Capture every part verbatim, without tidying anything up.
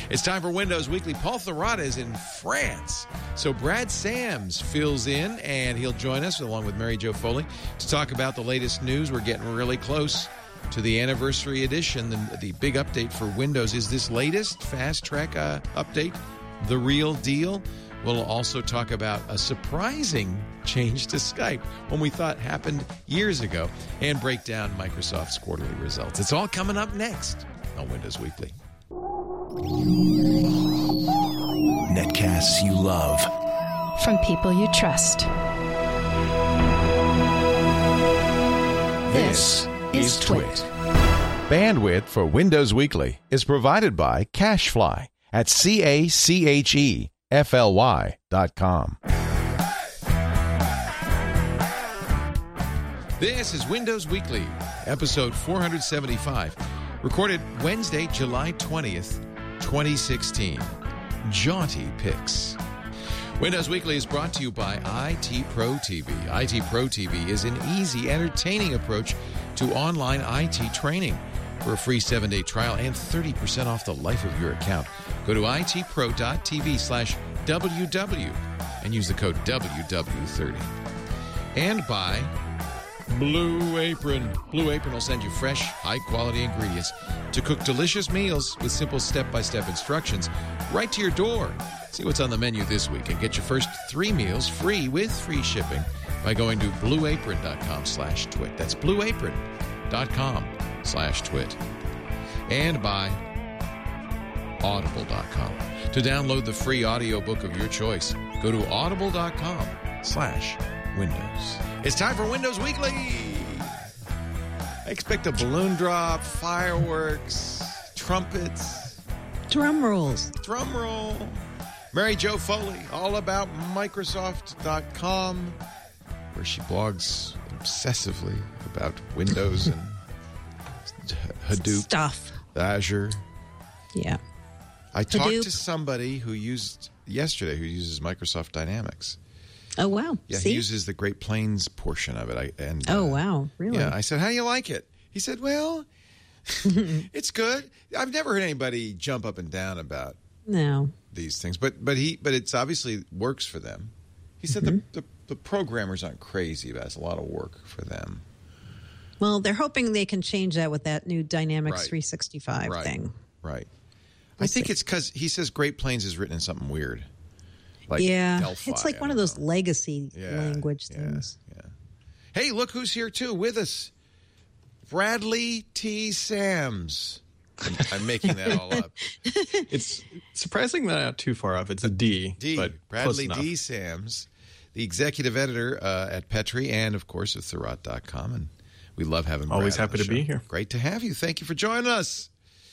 It's time for Windows Weekly. Paul Thurrott is in France. So Brad Sams fills in, and he'll join us along with Mary Jo Foley to talk about the latest news. We're getting really close to the anniversary edition, the, the big update for Windows. Is this latest Fast Track uh, update the real deal? We'll also talk about a surprising change to Skype, one we thought happened years ago, and break down Microsoft's quarterly results. It's all coming up next on Windows Weekly. Netcasts you love. From people you trust. This is Twit. Bandwidth for Windows Weekly is provided by CacheFly at C A C H E F L Y dot com. This is Windows Weekly, episode four seventy-five, recorded Wednesday, July twentieth, twenty sixteen. Jaunty picks. Windows Weekly is brought to you by I T Pro T V. I T Pro T V is an easy, entertaining approach to online I T training. For a free seven-day trial and thirty percent off the life of your account, go to itpro.tv slash WW and use the code W W thirty. And by Blue Apron. Blue Apron will send you fresh, high-quality ingredients to cook delicious meals with simple step-by-step instructions right to your door. See what's on the menu this week and get your first three meals free with free shipping by going to blueapron.com slash twit. That's blueapron.com slash twit. And by audible dot com. To download the free audiobook of your choice, go to audible.com slash Windows. It's time for Windows Weekly. I expect a balloon drop, fireworks, trumpets. Drum rolls. Drum roll. Mary Jo Foley, all about Microsoft dot com, where she blogs obsessively about Windows and Hadoop. Stuff. Azure. Yeah. I talked Hadoop. to somebody who used, yesterday, who uses Microsoft Dynamics. Oh, wow. Yeah, See? he uses the Great Plains portion of it. I, and Oh, uh, wow. Really? Yeah, I said, how do you like it? He said, well, it's good. I've never heard anybody jump up and down about No. these things, but but he but it's obviously works for them. He said Mm-hmm. the, the the programmers aren't crazy about it. It's a lot of work for them. Well, they're hoping they can change that with that new Dynamics Right. three sixty-five Right. thing. Right. We'll I think see. it's because he says Great Plains is written in something weird. Like yeah. Delphi, It's like I one of don't those know. legacy Yeah, language yeah, things. Yeah. Hey, look who's here too with us. Bradley T. Sams. I'm, I'm making that all up. It's surprising that not too far off. It's a D. D. But Bradley close D. enough. Sams, the executive editor uh, at Petri and, of course, of Thurrott dot com. And we love having Brad Always on happy the to be show. here. Great to have you. Thank you for joining us.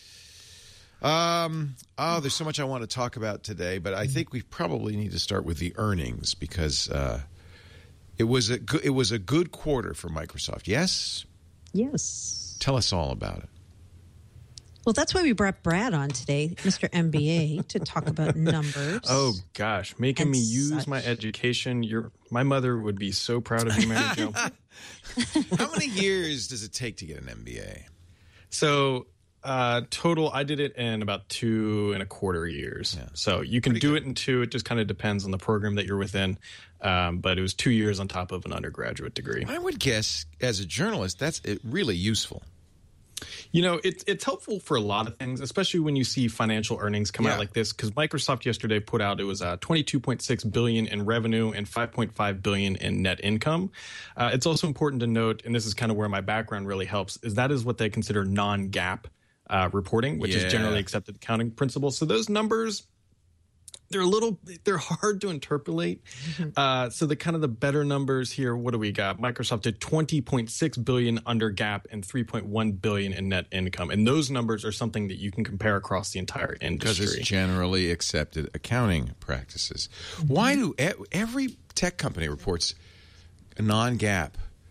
Um, oh, there's so much I want to talk about today, but I think we probably need to start with the earnings because uh, it was a good, it was a good quarter for Microsoft. Yes? Yes. Tell us all about it. Well, that's why we brought Brad on today, Mister M B A, to talk about numbers. Oh gosh, making And me use such. my education. Your my mother would be so proud of you, Mary Jo. How many years does it take to get an M B A? So uh, total, I did it in about two and a quarter years. Yeah. So you can Pretty do good. it in two. It just kind of depends on the program that you're within. Um, but it was two years on top of an undergraduate degree. I would guess, as a journalist, that's it really useful. You know, it's it's helpful for a lot of things, especially when you see financial earnings come Yeah. out like this. Because Microsoft yesterday put out it was uh, twenty-two point six billion dollars in revenue and five point five billion dollars in net income. Uh, it's also important to note, and this is kind of where my background really helps, is that is what they consider non-GAAP uh, reporting, which Yeah. is generally accepted accounting principles. So those numbers, they're a little, they're hard to interpolate. Uh, so the kind of the better numbers here, what do we got? Microsoft did twenty point six billion dollars under GAAP and three point one billion dollars in net income. And those numbers are something that you can compare across the entire Because industry. it's generally accepted accounting practices. Why do e- every tech company reports non-GAAP?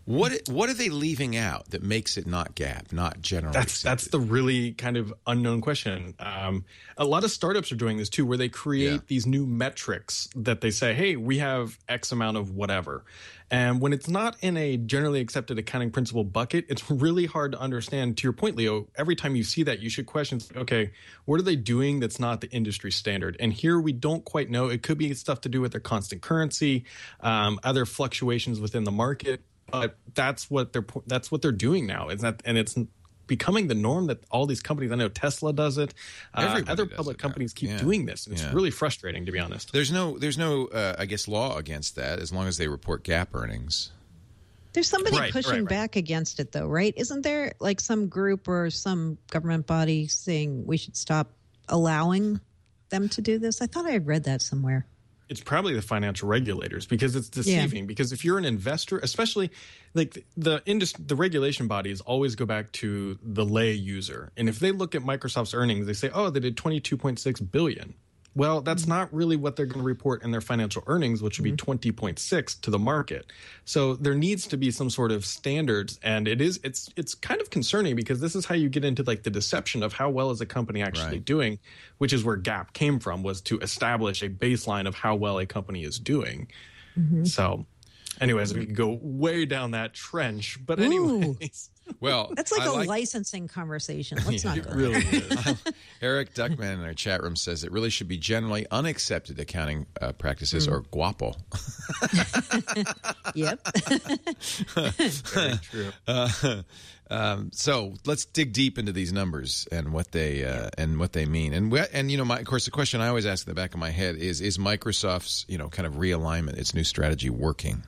What what are they leaving out that makes it not GAAP, not generally That's accepted? that's the really kind of unknown question. Um, a lot of startups are doing this too, where they create Yeah. these new metrics that they say, "Hey, we have X amount of whatever," and when it's not in a generally accepted accounting principle bucket, it's really hard to understand. To your point, Leo, every time you see that, you should question, okay, what are they doing that's not the industry standard? And here we don't quite know. It could be stuff to do with their constant currency, um, other fluctuations within the market. But that's what they're that's what they're doing now. Is that and it's becoming the norm that all these companies. I know Tesla does it. Uh, Everybody other does public it now. companies keep Yeah. doing this. And it's Yeah. really frustrating, to be honest. There's no, there's no, uh, I guess, law against that as long as they report GAAP earnings. There's somebody Right, pushing right, right. back against it, though, right? Isn't there like some group or some government body saying we should stop allowing them to do this? I thought I had read that somewhere. It's probably the financial regulators because it's deceiving. Because if you're an investor, especially like the industry, the regulation bodies always go back to the lay user. And if they look at Microsoft's earnings, they say, oh, they did twenty-two point six billion. Well, that's Mm-hmm. not really what they're going to report in their financial earnings, which would be twenty point six to the market. So there needs to be some sort of standards, and it is it's it's kind of concerning because this is how you get into like the deception of how well is a company actually Right. doing, which is where GAAP came from, was to establish a baseline of how well a company is doing. So, anyways, we could go way down that trench, but anyways, Well, That's like I a like, licensing conversation. Let's not it go really there. is. Eric Duckman in our chat room says it really should be generally unaccepted accounting uh, practices or guapo. Yep. Very true. Uh, um, so let's dig deep into these numbers and what they uh, and what they mean. And we, and you know, my, of course, the question I always ask in the back of my head is: Is Microsoft's you know kind of realignment, its new strategy, working?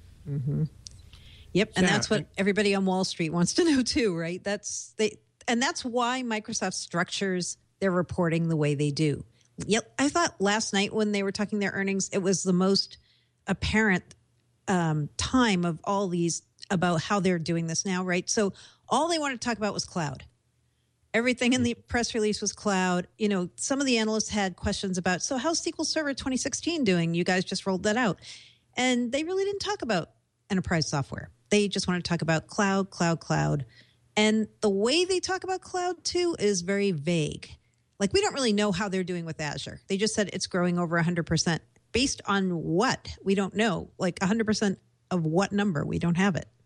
Yep, and Yeah, that's what and- everybody on Wall Street wants to know too, right? That's they, and that's why Microsoft structures their reporting the way they do. Yep, I thought last night when they were talking their earnings, it was the most apparent um, time of all these about how they're doing this now, right? So all they wanted to talk about was cloud. Everything in the press release was cloud. You know, some of the analysts had questions about, so how's S Q L Server twenty sixteen doing? You guys just rolled that out. And they really didn't talk about enterprise software. They just want to talk about cloud, cloud, cloud. And the way they talk about cloud, too, is very vague. Like, we don't really know how they're doing with Azure. They just said it's growing over one hundred percent. Based on what? We don't know. Like, one hundred percent of what number? We don't have it.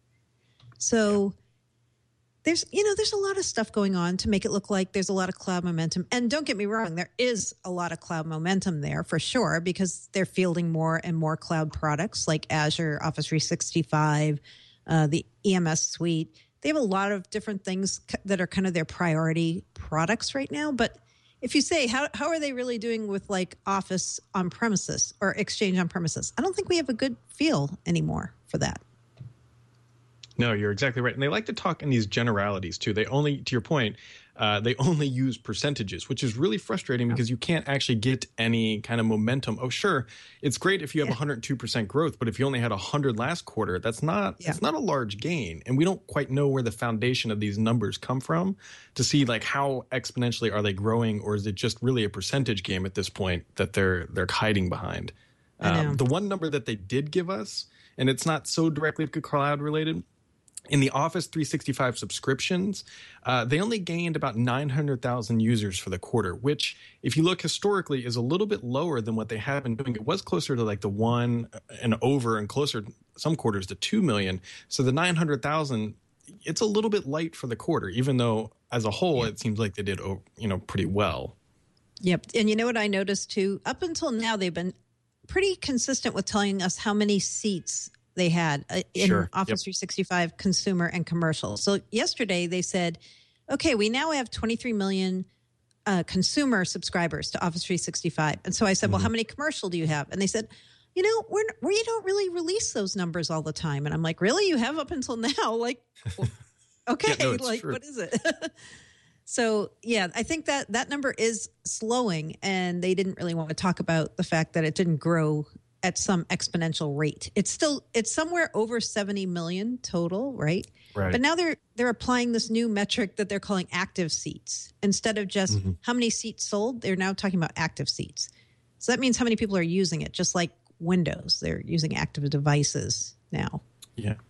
So there's, you know, there's a lot of stuff going on to make it look like there's a lot of cloud momentum. And don't get me wrong, there is a lot of cloud momentum there for sure, because they're fielding more and more cloud products like Azure, Office three sixty-five, uh, the E M S suite. They have a lot of different things that are kind of their priority products right now. But if you say, how, how are they really doing with like Office on premises or Exchange on premises? I don't think we have a good feel anymore for that. No, you're exactly right. And they like to talk in these generalities too. They only, to your point, uh, they only use percentages, which is really frustrating because you can't actually get any kind of momentum. Oh, sure, it's great if you have Yeah. one hundred two percent growth, but if you only had one hundred last quarter, that's not Yeah. that's not a large gain. And we don't quite know where the foundation of these numbers come from to see like how exponentially are they growing, or is it just really a percentage game at this point that they're they're hiding behind? I know. Um, the one number that they did give us, and it's not so directly cloud related. In the Office three sixty-five subscriptions, uh, they only gained about nine hundred thousand users for the quarter, which, if you look historically, is a little bit lower than what they have been doing. It was closer to like the one and over, and closer some quarters to two million. So the nine hundred thousand, it's a little bit light for the quarter, even though as a whole, it seems like they did, you know, pretty well. Yep. And you know what I noticed too? Up until now, they've been pretty consistent with telling us how many seats they had uh, in Sure. Office Yep. three sixty-five consumer and commercial. So yesterday they said, okay, we now have twenty-three million uh, consumer subscribers to Office three sixty-five. And so I said, well, how many commercial do you have? And they said, you know, we're, we don't really release those numbers all the time. And I'm like, really? You have up until now? Like, well, okay, Yeah, no, it's like true. what is it? So, yeah, I think that that number is slowing, and they didn't really want to talk about the fact that it didn't grow at some exponential rate. It's still it's somewhere over seventy million total, right? Right. But now they're they're applying this new metric that they're calling active seats. Instead of just how many seats sold, they're now talking about active seats. So that means how many people are using it, just like Windows. They're using active devices now. Yeah.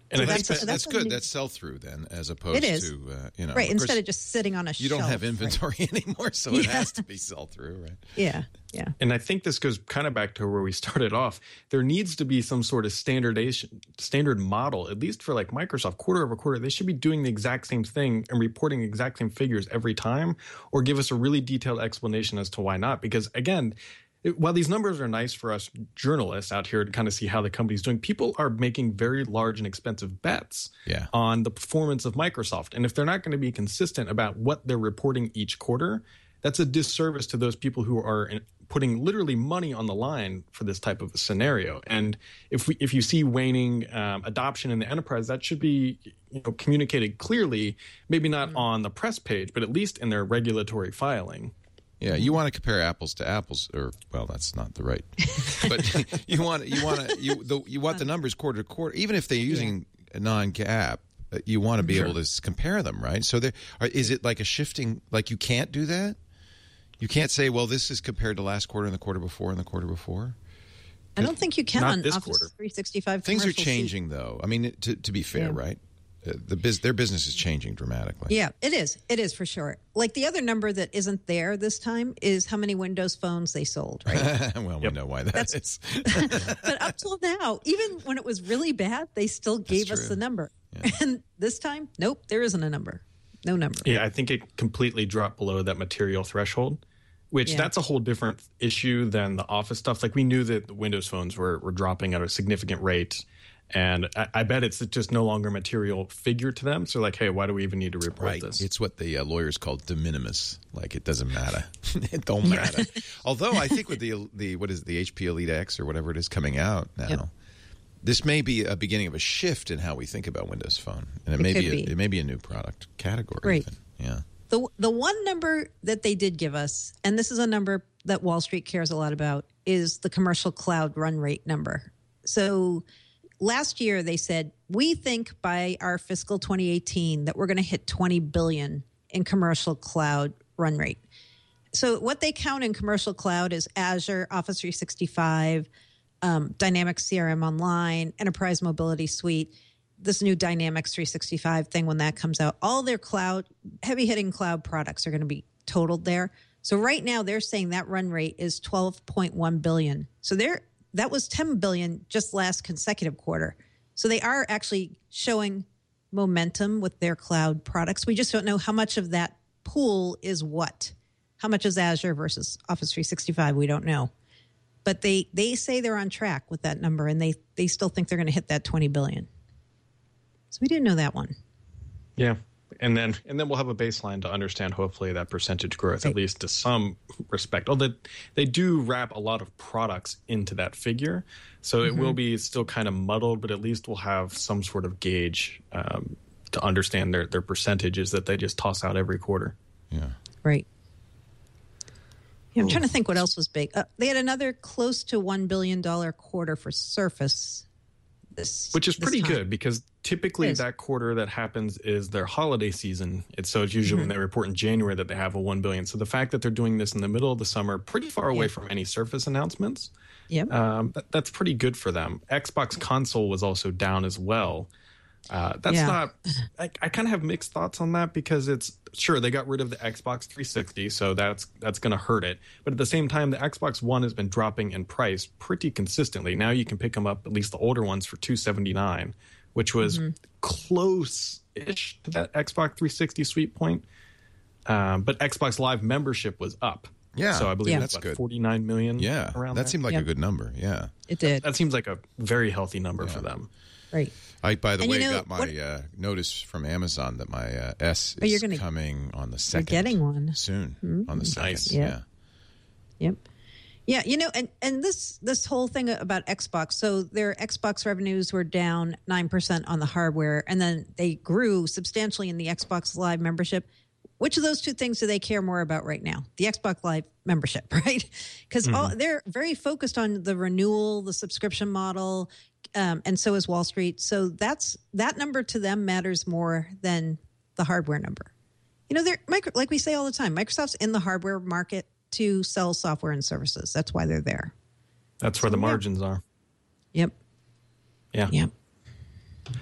And so I that's, think that's, that's good. That's sell-through then, as opposed it is. to, uh, you know. Right, of instead course, of just sitting on a you shelf. You don't have inventory right. anymore, so yeah. it has to be sell-through, right? Yeah, yeah. And I think this goes kind of back to where we started off. There needs to be some sort of standardization, standard model, at least for like Microsoft, quarter over quarter. They should be doing the exact same thing and reporting the exact same figures every time, or give us a really detailed explanation as to why not. Because again, It, while these numbers are nice for us journalists out here to kind of see how the company's doing, people are making very large and expensive bets yeah. on the performance of Microsoft. And if they're not going to be consistent about what they're reporting each quarter, that's a disservice to those people who are in, putting literally money on the line for this type of a scenario. And if we, if you see waning um, adoption in the enterprise, that should be you know, communicated clearly, maybe not mm-hmm. on the press page, but at least in their regulatory filing. Yeah, you want to compare apples to apples, or well, that's not the right. But you want you want to you the, you want the numbers quarter to quarter, even if they're using yeah. a non-GAAP. You want to be sure. able to compare them, right? So, there are, is it like a shifting? Like you can't do that. You can't say, well, this is compared to last quarter and the quarter before and the quarter before. I don't think you can not on this Office quarter. three sixty-five. Things are changing, seat. though. I mean, to to be fair, yeah. right? The biz, their business is changing dramatically. Yeah, it is. It is for sure. Like the other number that isn't there this time is how many Windows phones they sold, right? well, yep. we know why that That's, is. But up till now, even when it was really bad, they still gave us the number. Yeah. And this time, nope, there isn't a number. No number. Yeah, I think it completely dropped below that material threshold, which yeah. that's a whole different issue than the Office stuff. Like we knew that the Windows phones were, were dropping at a significant rate. And I, I bet it's just no longer material figure to them. So like, hey, why do we even need to report right. this? It's what the uh, lawyers call de minimis. Like it doesn't matter. It don't matter. Although I think with the the what is it, the H P Elite X or whatever it is coming out now, yep. this may be a beginning of a shift in how we think about Windows Phone, and it, it may be, a, be it may be a new product category. Right. Even. Yeah. The the one number that they did give us, and this is a number that Wall Street cares a lot about, is the commercial cloud run rate number. So last year they said, we think by our fiscal twenty eighteen that we're going to hit twenty billion dollars in commercial cloud run rate. So what they count in commercial cloud is Azure, Office three sixty-five, um, Dynamics C R M Online, Enterprise Mobility Suite, this new Dynamics three sixty-five thing when that comes out. All their cloud, heavy-hitting cloud products are going to be totaled there. So right now they're saying that run rate is twelve point one billion dollars. So they're that was ten billion dollars just last consecutive quarter. So they are actually showing momentum with their cloud products. We just don't know how much of that pool is what. How much is Azure versus Office three sixty-five? We don't know. But they, they say they're on track with that number, and they, they still think they're going to hit that twenty billion dollars. So we didn't know that one. Yeah. And then and then we'll have a baseline to understand, hopefully, that percentage growth, right. at least to some respect. Although they do wrap a lot of products into that figure. So mm-hmm. it will be still kind of muddled, but at least we'll have some sort of gauge um, to understand their, their percentages that they just toss out every quarter. Yeah. Right. Yeah, I'm Ooh. trying to think what else was big. Uh, they had another close to one billion dollars quarter for Surface. This, Which is pretty time. good because typically that quarter that happens is their holiday season. It's so it's usually mm-hmm. when they report in January that they have a one billion. So the fact that they're doing this in the middle of the summer, pretty far away yeah. from any Surface announcements, yep. um, that, that's pretty good for them. Xbox console was also down as well. Uh, that's yeah. not. I, I kind of have mixed thoughts on that because it's sure they got rid of the Xbox three sixty, so that's that's going to hurt it. But at the same time, the Xbox One has been dropping in price pretty consistently. Now you can pick them up, at least the older ones, for two seventy-nine, which was mm-hmm. close-ish to that Xbox three sixty sweet point. Um, but Xbox Live membership was up. Yeah, so I believe yeah. that's what, good. forty-nine million. Yeah, around that there. seemed like yep. a good number. Yeah, it did. That, that seems like a very healthy number yeah. for them. Right. I, by the and way, you know, got my what, uh, notice from Amazon that my uh, S oh, is gonna, coming on the second. You're getting one soon. Mm-hmm. On the second. Nice. Yeah. yeah. Yep. Yeah, you know, and, and this this whole thing about Xbox, so their Xbox revenues were down nine percent on the hardware, and then they grew substantially in the Xbox Live membership. Which of those two things do they care more about right now? The Xbox Live membership, right? Because mm-hmm. they're very focused on the renewal, the subscription model, um, and so is Wall Street. So that's that number to them matters more than the hardware number. You know, they're micro, like we say all the time, Microsoft's in the hardware market to sell software and services. That's why they're there. That's where so, the margins yeah. are. Yep. Yeah. Yep.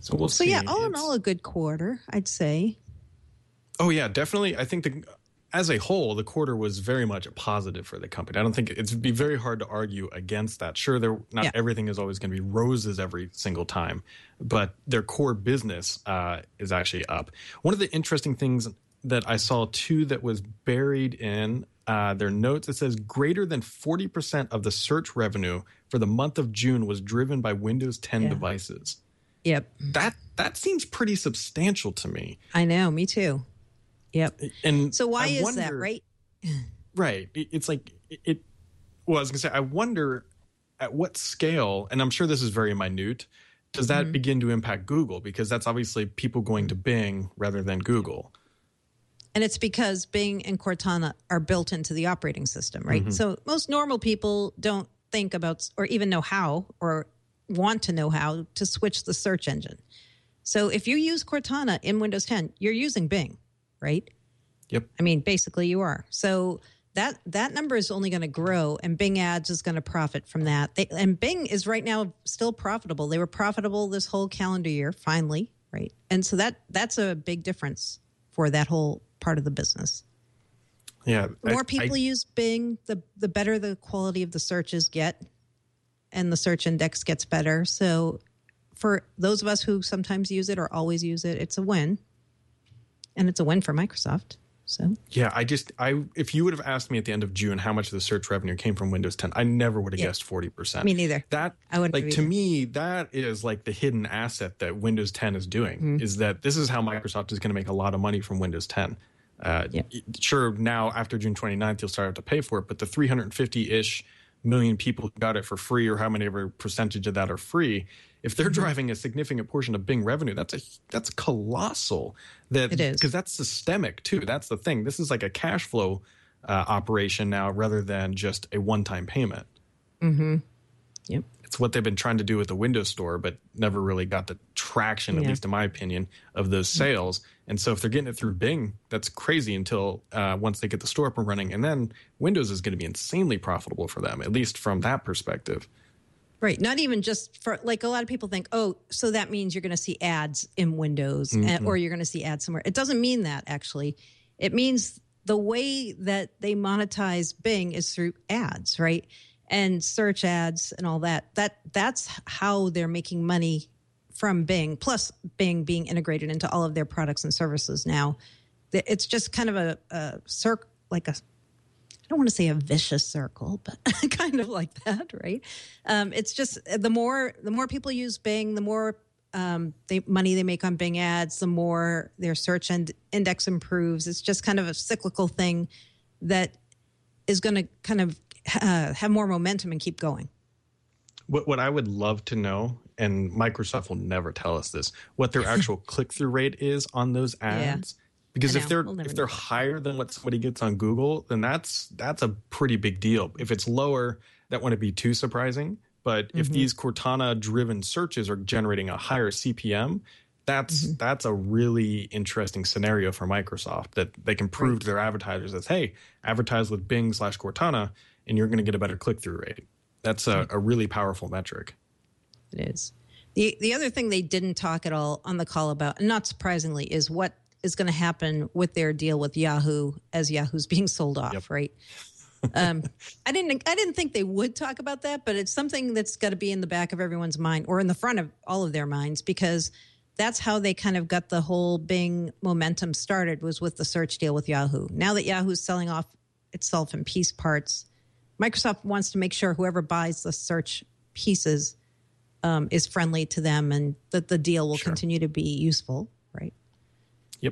So we'll so see. yeah, all in It's- all, a good quarter, I'd say. Oh yeah, definitely. I think the as a whole, the quarter was very much a positive for the company. I don't think it'd be very hard to argue against that. Sure, there not Yeah. everything is always going to be roses every single time, but their core business uh, is actually up. One of the interesting things that I saw too that was buried in uh, their notes, it says greater than forty percent of the search revenue for the month of June was driven by Windows ten Yeah. devices. Yep. That that seems pretty substantial to me. I know. Me too. Yep. And So why I is wonder, that, right? Right. It- It's like it, it. Well, I was gonna say, I wonder at what scale, and I'm sure this is very minute. Does that Mm-hmm. begin to impact Google? Because that's obviously people going to Bing rather than Google. And it's because Bing and Cortana are built into the operating system, right? Mm-hmm. So most normal people don't think about or even know how or want to know how to switch the search engine. So if you use Cortana in Windows ten, you're using Bing, right? Yep. I mean, basically you are. So that that number is only going to grow, and Bing Ads is going to profit from that. They, and Bing is right now still profitable. They were profitable this whole calendar year, finally, right? And so that that's a big difference for that whole part of the business. Yeah. The more I- people I, use Bing, the the better the quality of the searches get, and the search index gets better. So for those of us who sometimes use it or always use it, it's a win. And it's a win for Microsoft. So yeah. I just I if you would have asked me at the end of June how much of the search revenue came from Windows ten, I never would have Yeah. guessed forty percent. Me neither. That I wouldn't like have to either. me that is like the hidden asset that Windows ten is doing. Mm-hmm. Is that this is how Microsoft is going to make a lot of money from Windows ten. Uh, Yeah. Sure, now after June twenty-ninth, you'll start to pay for it, but the three hundred fifty-ish million people who got it for free, or how many ever percentage of that are free, if they're Mm-hmm. driving a significant portion of Bing revenue, that's a that's colossal. That It is. because that's systemic too. That's the thing. This is like a cash flow uh, operation now, rather than just a one-time payment. yep. It's what they've been trying to do with the Windows Store, but never really got the traction, at Yeah. least in my opinion, of those sales. And so if they're getting it through Bing, that's crazy until uh, once they get the store up and running. And then Windows is going to be insanely profitable for them, at least from that perspective. Right. Not even just for, like, a lot of people think, oh, so that means you're going to see ads in Windows and, or you're going to see ads somewhere. It doesn't mean that, actually. It means the way that they monetize Bing is through ads, right? And search ads and all that. That that's how they're making money from Bing, plus Bing being integrated into all of their products and services now. It's just kind of a, a circle, like a, I don't want to say a vicious circle, but kind of like that, right? Um, it's just the more the more people use Bing, the more um, they, money they make on Bing ads, the more their search end, index improves. It's just kind of a cyclical thing that is going to kind of uh, have more momentum and keep going. What what I would love to know, and Microsoft will never tell us this, what their actual click-through rate is on those ads. Because I if know. they're We'll never if they're know. higher than what somebody gets on Google, then that's that's a pretty big deal. If it's lower, that wouldn't be too surprising. But if these Cortana-driven searches are generating a higher C P M, that's that's a really interesting scenario for Microsoft, that they can prove to their advertisers that, hey, advertise with Bing slash Cortana, and you're going to get a better click-through rate. That's a, a really powerful metric. It is. The the other thing they didn't talk at all on the call about, and not surprisingly, is what is going to happen with their deal with Yahoo as Yahoo's being sold off, Yep. right? Um, I didn't I didn't think they would talk about that, but it's something that's got to be in the back of everyone's mind, or in the front of all of their minds, because that's how they kind of got the whole Bing momentum started, was with the search deal with Yahoo. Now that Yahoo's selling off itself in piece parts, Microsoft wants to make sure whoever buys the search pieces um, is friendly to them, and that the deal will Sure. continue to be useful, right? Yep.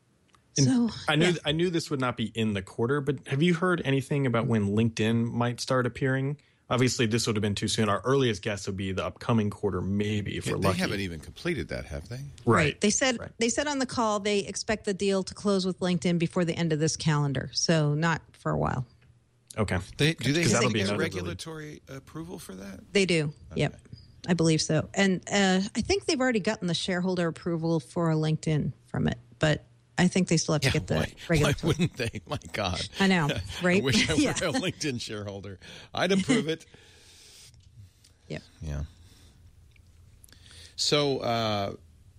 And So I knew yeah. I knew this would not be in the quarter, but have you heard anything about when LinkedIn might start appearing? Obviously, this would have been too soon. Our earliest guess would be the upcoming quarter, maybe, if Yeah, we're they lucky. haven't even completed that, have they? Right. They said Right. they said on the call they expect the deal to close with LinkedIn before the end of this calendar, so not for a while. Okay. They, do they 'Cause have that'll to be get another regulatory approval for that? They do. Yep. I believe so. And uh, I think they've already gotten the shareholder approval for LinkedIn from it, but I think they still have to get the why, why regulatory. wouldn't they? My God. I know, right? I wish I were Yeah. a LinkedIn shareholder. I'd approve it. Yeah. Yeah. So uh,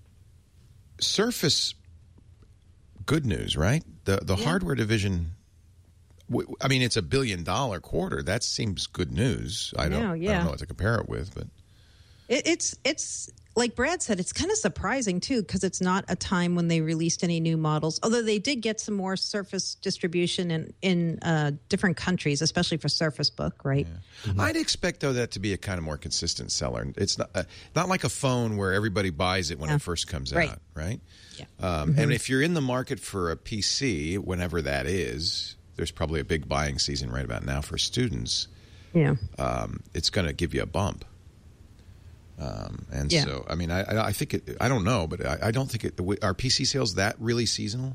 Surface, good news, right? The the yeah. hardware division. I mean, it's a billion dollar quarter. That seems good news. I don't, know, yeah. I don't know what to compare it with, but it, it's it's like Brad said, it's kind of surprising too because it's not a time when they released any new models. Although they did get some more Surface distribution in in uh, different countries, especially for Surface Book, right? Yeah. Mm-hmm. I'd expect though that to be a kind of more consistent seller. It's not uh, not like a phone where everybody buys it when yeah. it first comes right. out, right? Yeah. Um, mm-hmm. And if you're in the market for a P C, whenever that is. There's probably a big buying season right about now for students. Yeah, um, it's going to give you a bump. Um, and yeah. so, I mean, I, I think it. I don't know, but I, I don't think it. Are P C sales that really seasonal?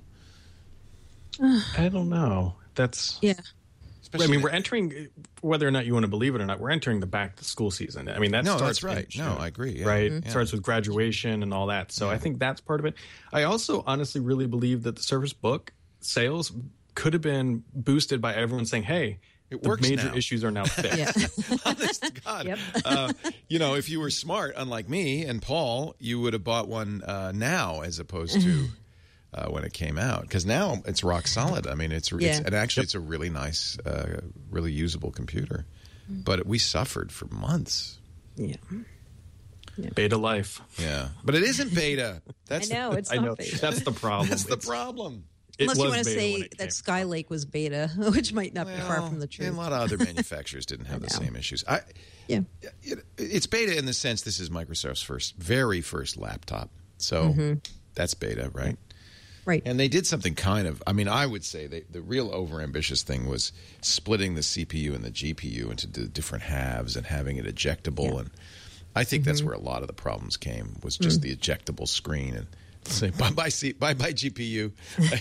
I don't know. That's yeah. I mean, we're entering, whether or not you want to believe it or not, we're entering the back to school season. I mean, that no, starts that's right. in June, no, I agree. Yeah. Right, mm-hmm. It starts with graduation and all that. So yeah. I think that's part of it. I also honestly really believe that the Surface Book sales could have been boosted by everyone saying, hey, it the works major now. issues are now fixed. Honest to God. Yep. uh, you know, if you were smart, unlike me and Paul, you would have bought one uh, now as opposed to uh, when it came out. Because now it's rock solid. I mean, it's, yeah. it's and actually yep. it's a really nice, uh, really usable computer. But we suffered for months. Yeah. Yeah. Beta life. Yeah. But it isn't beta. That's I know. It's I not know. beta. That's the problem. That's the It's, problem. Unless you want to beta say that Skylake was beta, which might not well, be far from the truth. And a lot of other manufacturers didn't have the same issues. I, yeah. It, it's beta in the sense this is Microsoft's first, very first laptop. So mm-hmm. that's beta, right? Right. And they did something kind of, I mean, I would say they, the real overambitious thing was splitting the C P U and the G P U into the different halves and having it ejectable. Yeah. And I think mm-hmm. that's where a lot of the problems came, was just mm-hmm. the ejectable screen. And say, bye-bye, C- bye-bye G P U.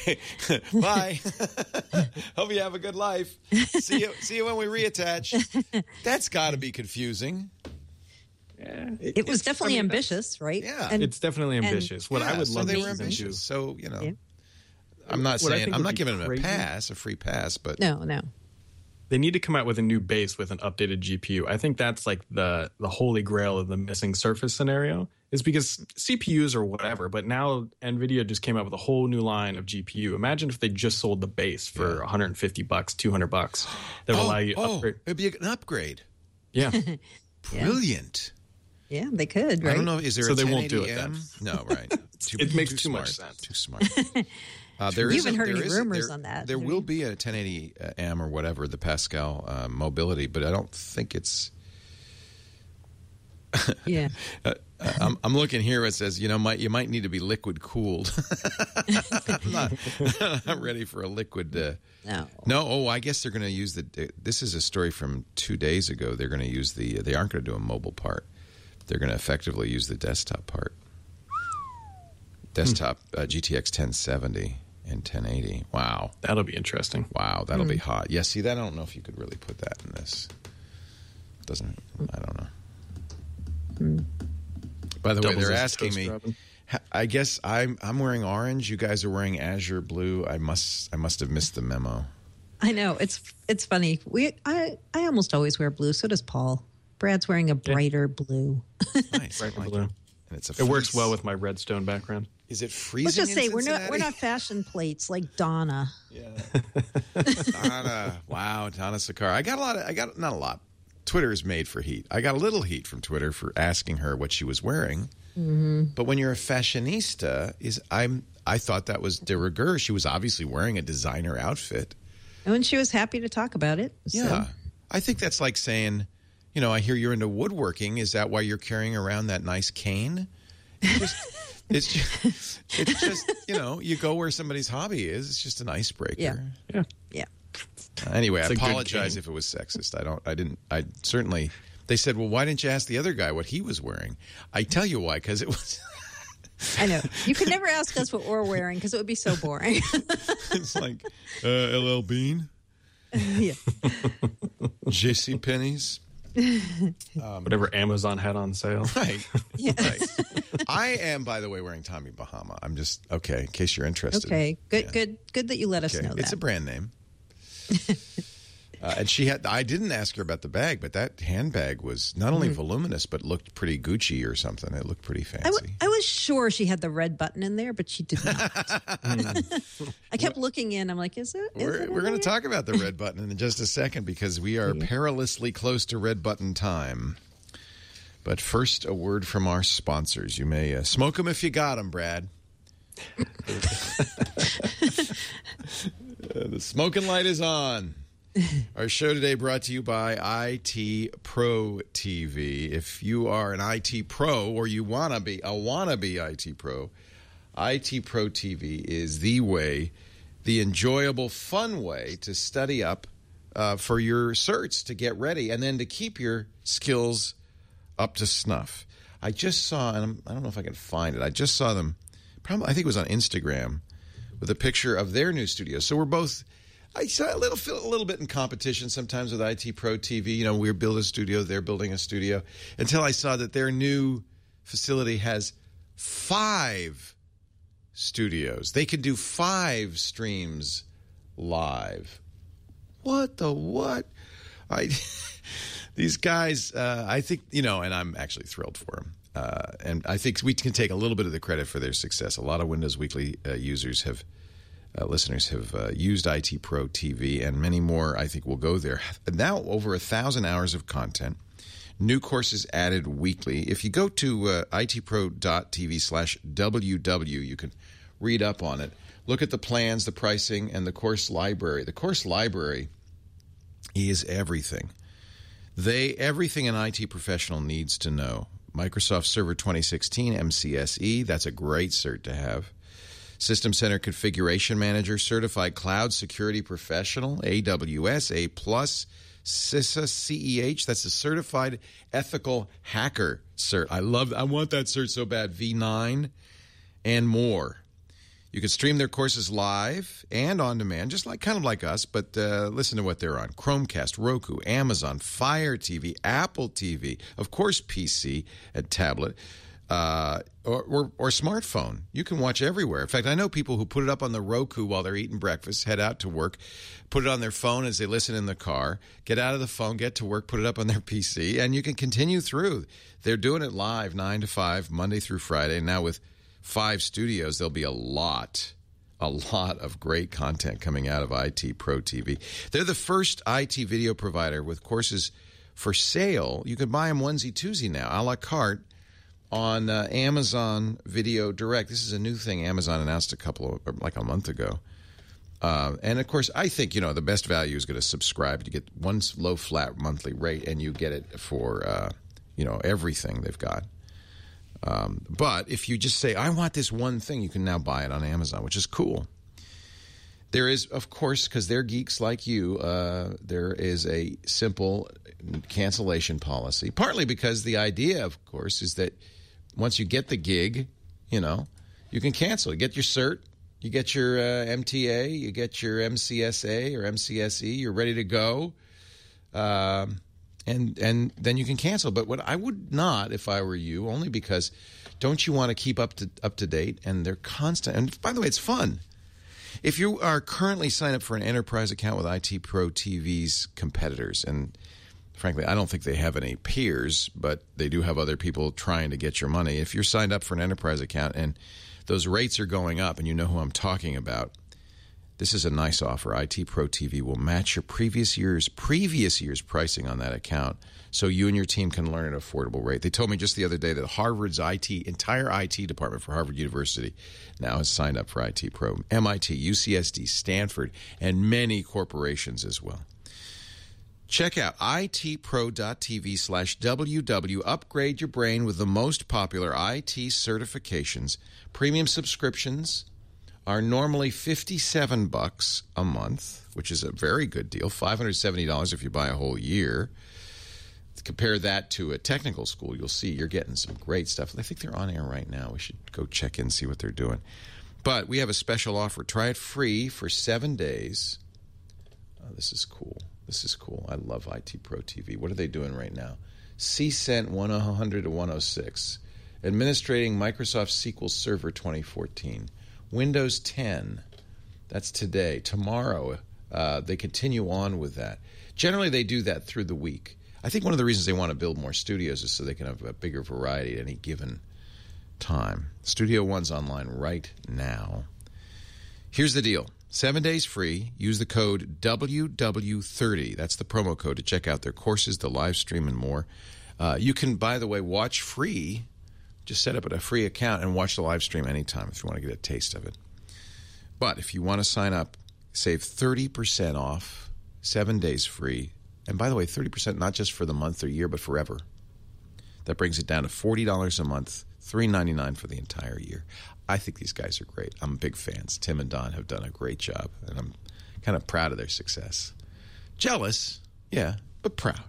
Bye. Hope you have a good life. See you, see you when we reattach. That's got to be confusing. Yeah, it, it was definitely I mean, ambitious, right? Yeah, and, it's definitely ambitious. And, what yeah, I would so love they to were ambitious. Do, so you know, yeah. I'm what not saying I'm not giving crazy, them a pass, a free pass, but no, no. They need to come out with a new base with an updated G P U. I think that's like the the holy grail of the missing Surface scenario. Is because C P Us or whatever, but now NVIDIA just came out with a whole new line of G P U. Imagine if they just sold the base for yeah. one hundred fifty bucks, two hundred bucks. That would oh, allow you to oh, upgrade. It'd be an upgrade. Yeah. Brilliant. Yeah, they could, right? I don't know. Is there so a they won't do it then? No, right. Too, it makes too, too much smart. sense. Too smart. Uh, there you is haven't a, heard any is, rumors there, on that. There will be a ten eighty M or whatever, the Pascal uh, mobility, but I don't think it's... yeah. uh, I'm, I'm looking here. It says, you know, might, you might need to be liquid cooled. I'm not, not ready for a liquid. Uh, no. No. Oh, I guess they're going to use the. This is a story from two days ago. They're going to use the. They aren't going to do a mobile part. They're going to effectively use the desktop part. Desktop hmm. uh, G T X ten seventy and ten eighty. Wow. That'll be interesting. Wow, that'll mm. be hot. Yeah. See, that I don't know if you could really put that in this. Doesn't. I don't know. By the way, they're asking me. Robin. I guess I'm I'm wearing orange. You guys are wearing azure blue. I must I must have missed the memo. I know it's it's funny. We I I almost always wear blue. So does Paul. Brad's wearing a brighter yeah. blue. Nice, brighter like blue. It. And it's a it works well with my redstone background. Is it freezing? Let's just in say we're Cincinnati? not we're not fashion plates like Donna. Yeah, Donna. Wow, Donna Sakara. I got a lot of. I got not a lot. Twitter is made for heat. I got a little heat from Twitter for asking her what she was wearing. Mm-hmm. But when you're a fashionista, is I'm I thought that was de rigueur. She was obviously wearing a designer outfit. And she was happy to talk about it. So. Yeah. I think that's like saying, you know, I hear you're into woodworking. Is that why you're carrying around that nice cane? It's just, it's just, it's just you know, you go where somebody's hobby is. It's just an icebreaker. Yeah. Yeah. Yeah. Uh, anyway, it's I apologize if it was sexist. I don't. I didn't. I certainly. They said, "Well, why didn't you ask the other guy what he was wearing?" I tell you why, because it was. I know you could never ask us what we're wearing because it would be so boring. It's like uh, L L Bean, yeah, J C Penney's, um, whatever Amazon had on sale. Right. Yeah. Right. I am, by the way, wearing Tommy Bahama. I'm just okay in case you're interested. Okay, good, yeah. good, good that you let us okay. know that. It's a brand name. uh, Uh, and she had, I didn't ask her about the bag, but that handbag was not only mm-hmm. voluminous, but looked pretty Gucci or something. It looked pretty fancy. I, w- I was sure she had the red button in there, but she did not. mm. I kept well, looking in. I'm like, is it? Is we're it we're going to talk about the red button in just a second because we are yeah. perilously close to red button time. But first, a word from our sponsors. You may uh, smoke them if you got them, Brad. uh, the smoking light is on. Our show today brought to you by I T Pro T V. If you are an I T pro or you want to be a wannabe I T pro, I T Pro T V is the way, the enjoyable, fun way to study up uh, for your certs, to get ready, and then to keep your skills up to snuff. I just saw, and I'm, I don't know if I can find it, I just saw them, probably, I think it was on Instagram, with a picture of their new studio. So we're both... I saw a little, feel a little bit in competition sometimes with I T Pro T V. You know, we're building a studio, they're building a studio. Until I saw that their new facility has five studios. They can do five streams live. What the what? I these guys, uh, I think, you know, and I'm actually thrilled for them. Uh, and I think we can take a little bit of the credit for their success. A lot of Windows Weekly uh, users have... Uh, listeners have uh, used I T Pro T V, and many more, I think, will go there. Now, over a thousand hours of content, new courses added weekly. If you go to uh, itpro.tv slash WW, you can read up on it. Look at the plans, the pricing, and the course library. The course library is everything. They everything an I T professional needs to know. Microsoft Server twenty sixteen, M C S E, that's a great cert to have. System Center Configuration Manager, Certified Cloud Security Professional, A W S, A+, CISA, C E H, that's a Certified Ethical Hacker cert. I love, I want that cert so bad, V nine, and more. You can stream their courses live and on demand, just like kind of like us, but uh, listen to what they're on. Chromecast, Roku, Amazon, Fire T V, Apple T V, of course P C and tablet. Uh, or, or, or smartphone. You can watch everywhere. In fact, I know people who put it up on the Roku while they're eating breakfast, head out to work, put it on their phone as they listen in the car, get out of the phone, get to work, put it up on their P C, and you can continue through. They're doing it live, nine to five, Monday through Friday. Now with five studios, there'll be a lot, a lot of great content coming out of I T Pro T V. They're the first I T video provider with courses for sale. You can buy them onesie-twosie now, a la carte, on uh, Amazon Video Direct. This is a new thing Amazon announced a couple of, like a month ago. Uh, and, of course, I think, you know, the best value is going to subscribe. You get one low, flat monthly rate, and you get it for, uh, you know, everything they've got. Um, but if you just say, I want this one thing, you can now buy it on Amazon, which is cool. There is, of course, because they're geeks like you, uh, there is a simple cancellation policy, partly because the idea, of course, is that once you get the gig, you know, you can cancel. You get your cert, you get your uh, M T A, you get your M C S A or M C S E, you're ready to go, um, and and then you can cancel. But what I would not, if I were you, only because don't you want to keep up to up to date? And they're constant. And by the way, it's fun. If you are currently signed up for an enterprise account with I T Pro T V's competitors, and frankly, I don't think they have any peers, but they do have other people trying to get your money. If you're signed up for an enterprise account and those rates are going up, and you know who I'm talking about, this is a nice offer. I T Pro T V will match your previous year's previous year's pricing on that account, so you and your team can learn at an affordable rate. They told me just the other day that Harvard's I T entire I T department for Harvard University now has signed up for I T Pro. M I T, U C S D, Stanford, and many corporations as well. Check out itpro.tv slash WW. Upgrade your brain with the most popular I T certifications. Premium subscriptions are normally fifty-seven bucks a month, which is a very good deal, five hundred seventy dollars if you buy a whole year. Compare that to a technical school, you'll see you're getting some great stuff. I think they're on air right now. We should go check in and see what they're doing. But we have a special offer. Try it free for seven days. Oh, this is cool. This is cool. I love I T Pro T V. What are they doing right now? C cent one hundred to one oh six. Administrating Microsoft S Q L Server twenty fourteen. Windows ten. That's today. Tomorrow, uh, they continue on with that. Generally, they do that through the week. I think one of the reasons they want to build more studios is so they can have a bigger variety at any given time. Studio One's online right now. Here's the deal. Seven days free. Use the code W W thirty. That's the promo code to check out their courses, the live stream, and more. Uh, you can, by the way, watch free. Just set up a free account and watch the live stream anytime if you want to get a taste of it. But if you want to sign up, save thirty percent off, seven days free. And by the way, thirty percent not just for the month or year, but forever. That brings it down to forty dollars a month, three ninety-nine for the entire year. I think these guys are great. I'm big fans. Tim and Don have done a great job, and I'm kind of proud of their success. Jealous, yeah, but proud.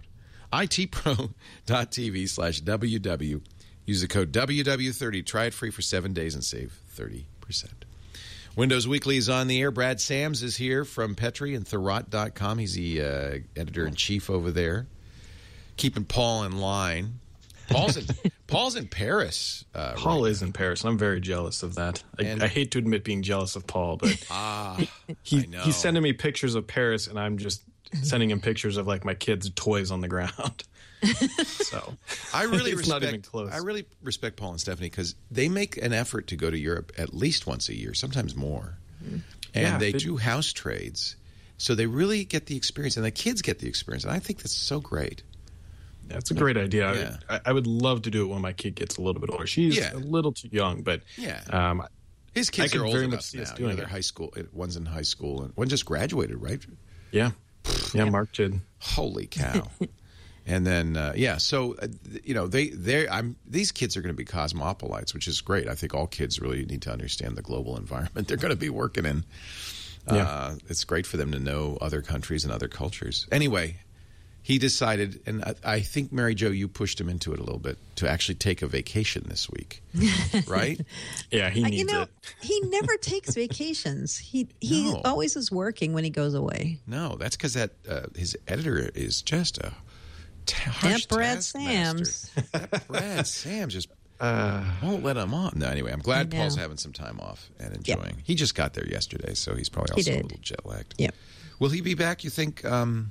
itpro.tv slash WW. Use the code W W thirty. Try it free for seven days and save thirty percent. Windows Weekly is on the air. Brad Sams is here from Petri and Thurrott dot com. He's the uh, editor-in-chief over there, keeping Paul in line. Paul's in, Paul's in Paris. Uh, Paul right is now. in Paris, and I'm very jealous of that. I, And- I hate to admit being jealous of Paul, but Ah, he, I know. he's sending me pictures of Paris, and I'm just sending him pictures of like my kids' toys on the ground. So I really it's respect. not even close. I really respect Paul and Stephanie because they make an effort to go to Europe at least once a year, sometimes more, and Yeah, they they- do house trades, so they really get the experience, and the kids get the experience, and I think that's so great. That's a great idea. Yeah. I, I would love to do it when my kid gets a little bit older. She's Yeah. a little too young, but Yeah. um, His I kids could are old very enough much see now. us You know, doing they're it. high school. One's in high school, and one just graduated, right? yeah, yeah, Mark did. Holy cow! And then, uh, yeah, so uh, you know, they they I'm these kids are going to be cosmopolites, which is great. I think all kids really need to understand the global environment they're going to be working in. Uh, Yeah. It's great for them to know other countries and other cultures. Anyway, he decided, and I, I think, Mary Jo, you pushed him into it a little bit, to actually take a vacation this week, right? Yeah, he Uh, needs you know, it. he never takes vacations. He he No. always is working when he goes away. No, that's because that uh, his editor is just a t- harsh That Brad taskmaster. Sams. That Brad Sams just Uh, won't let him on. No, anyway, I'm glad I know. Paul's having some time off and Yep. enjoying. He just got there yesterday, so he's probably He also a did. little jet lagged. Yep. Will he be back, you think, um,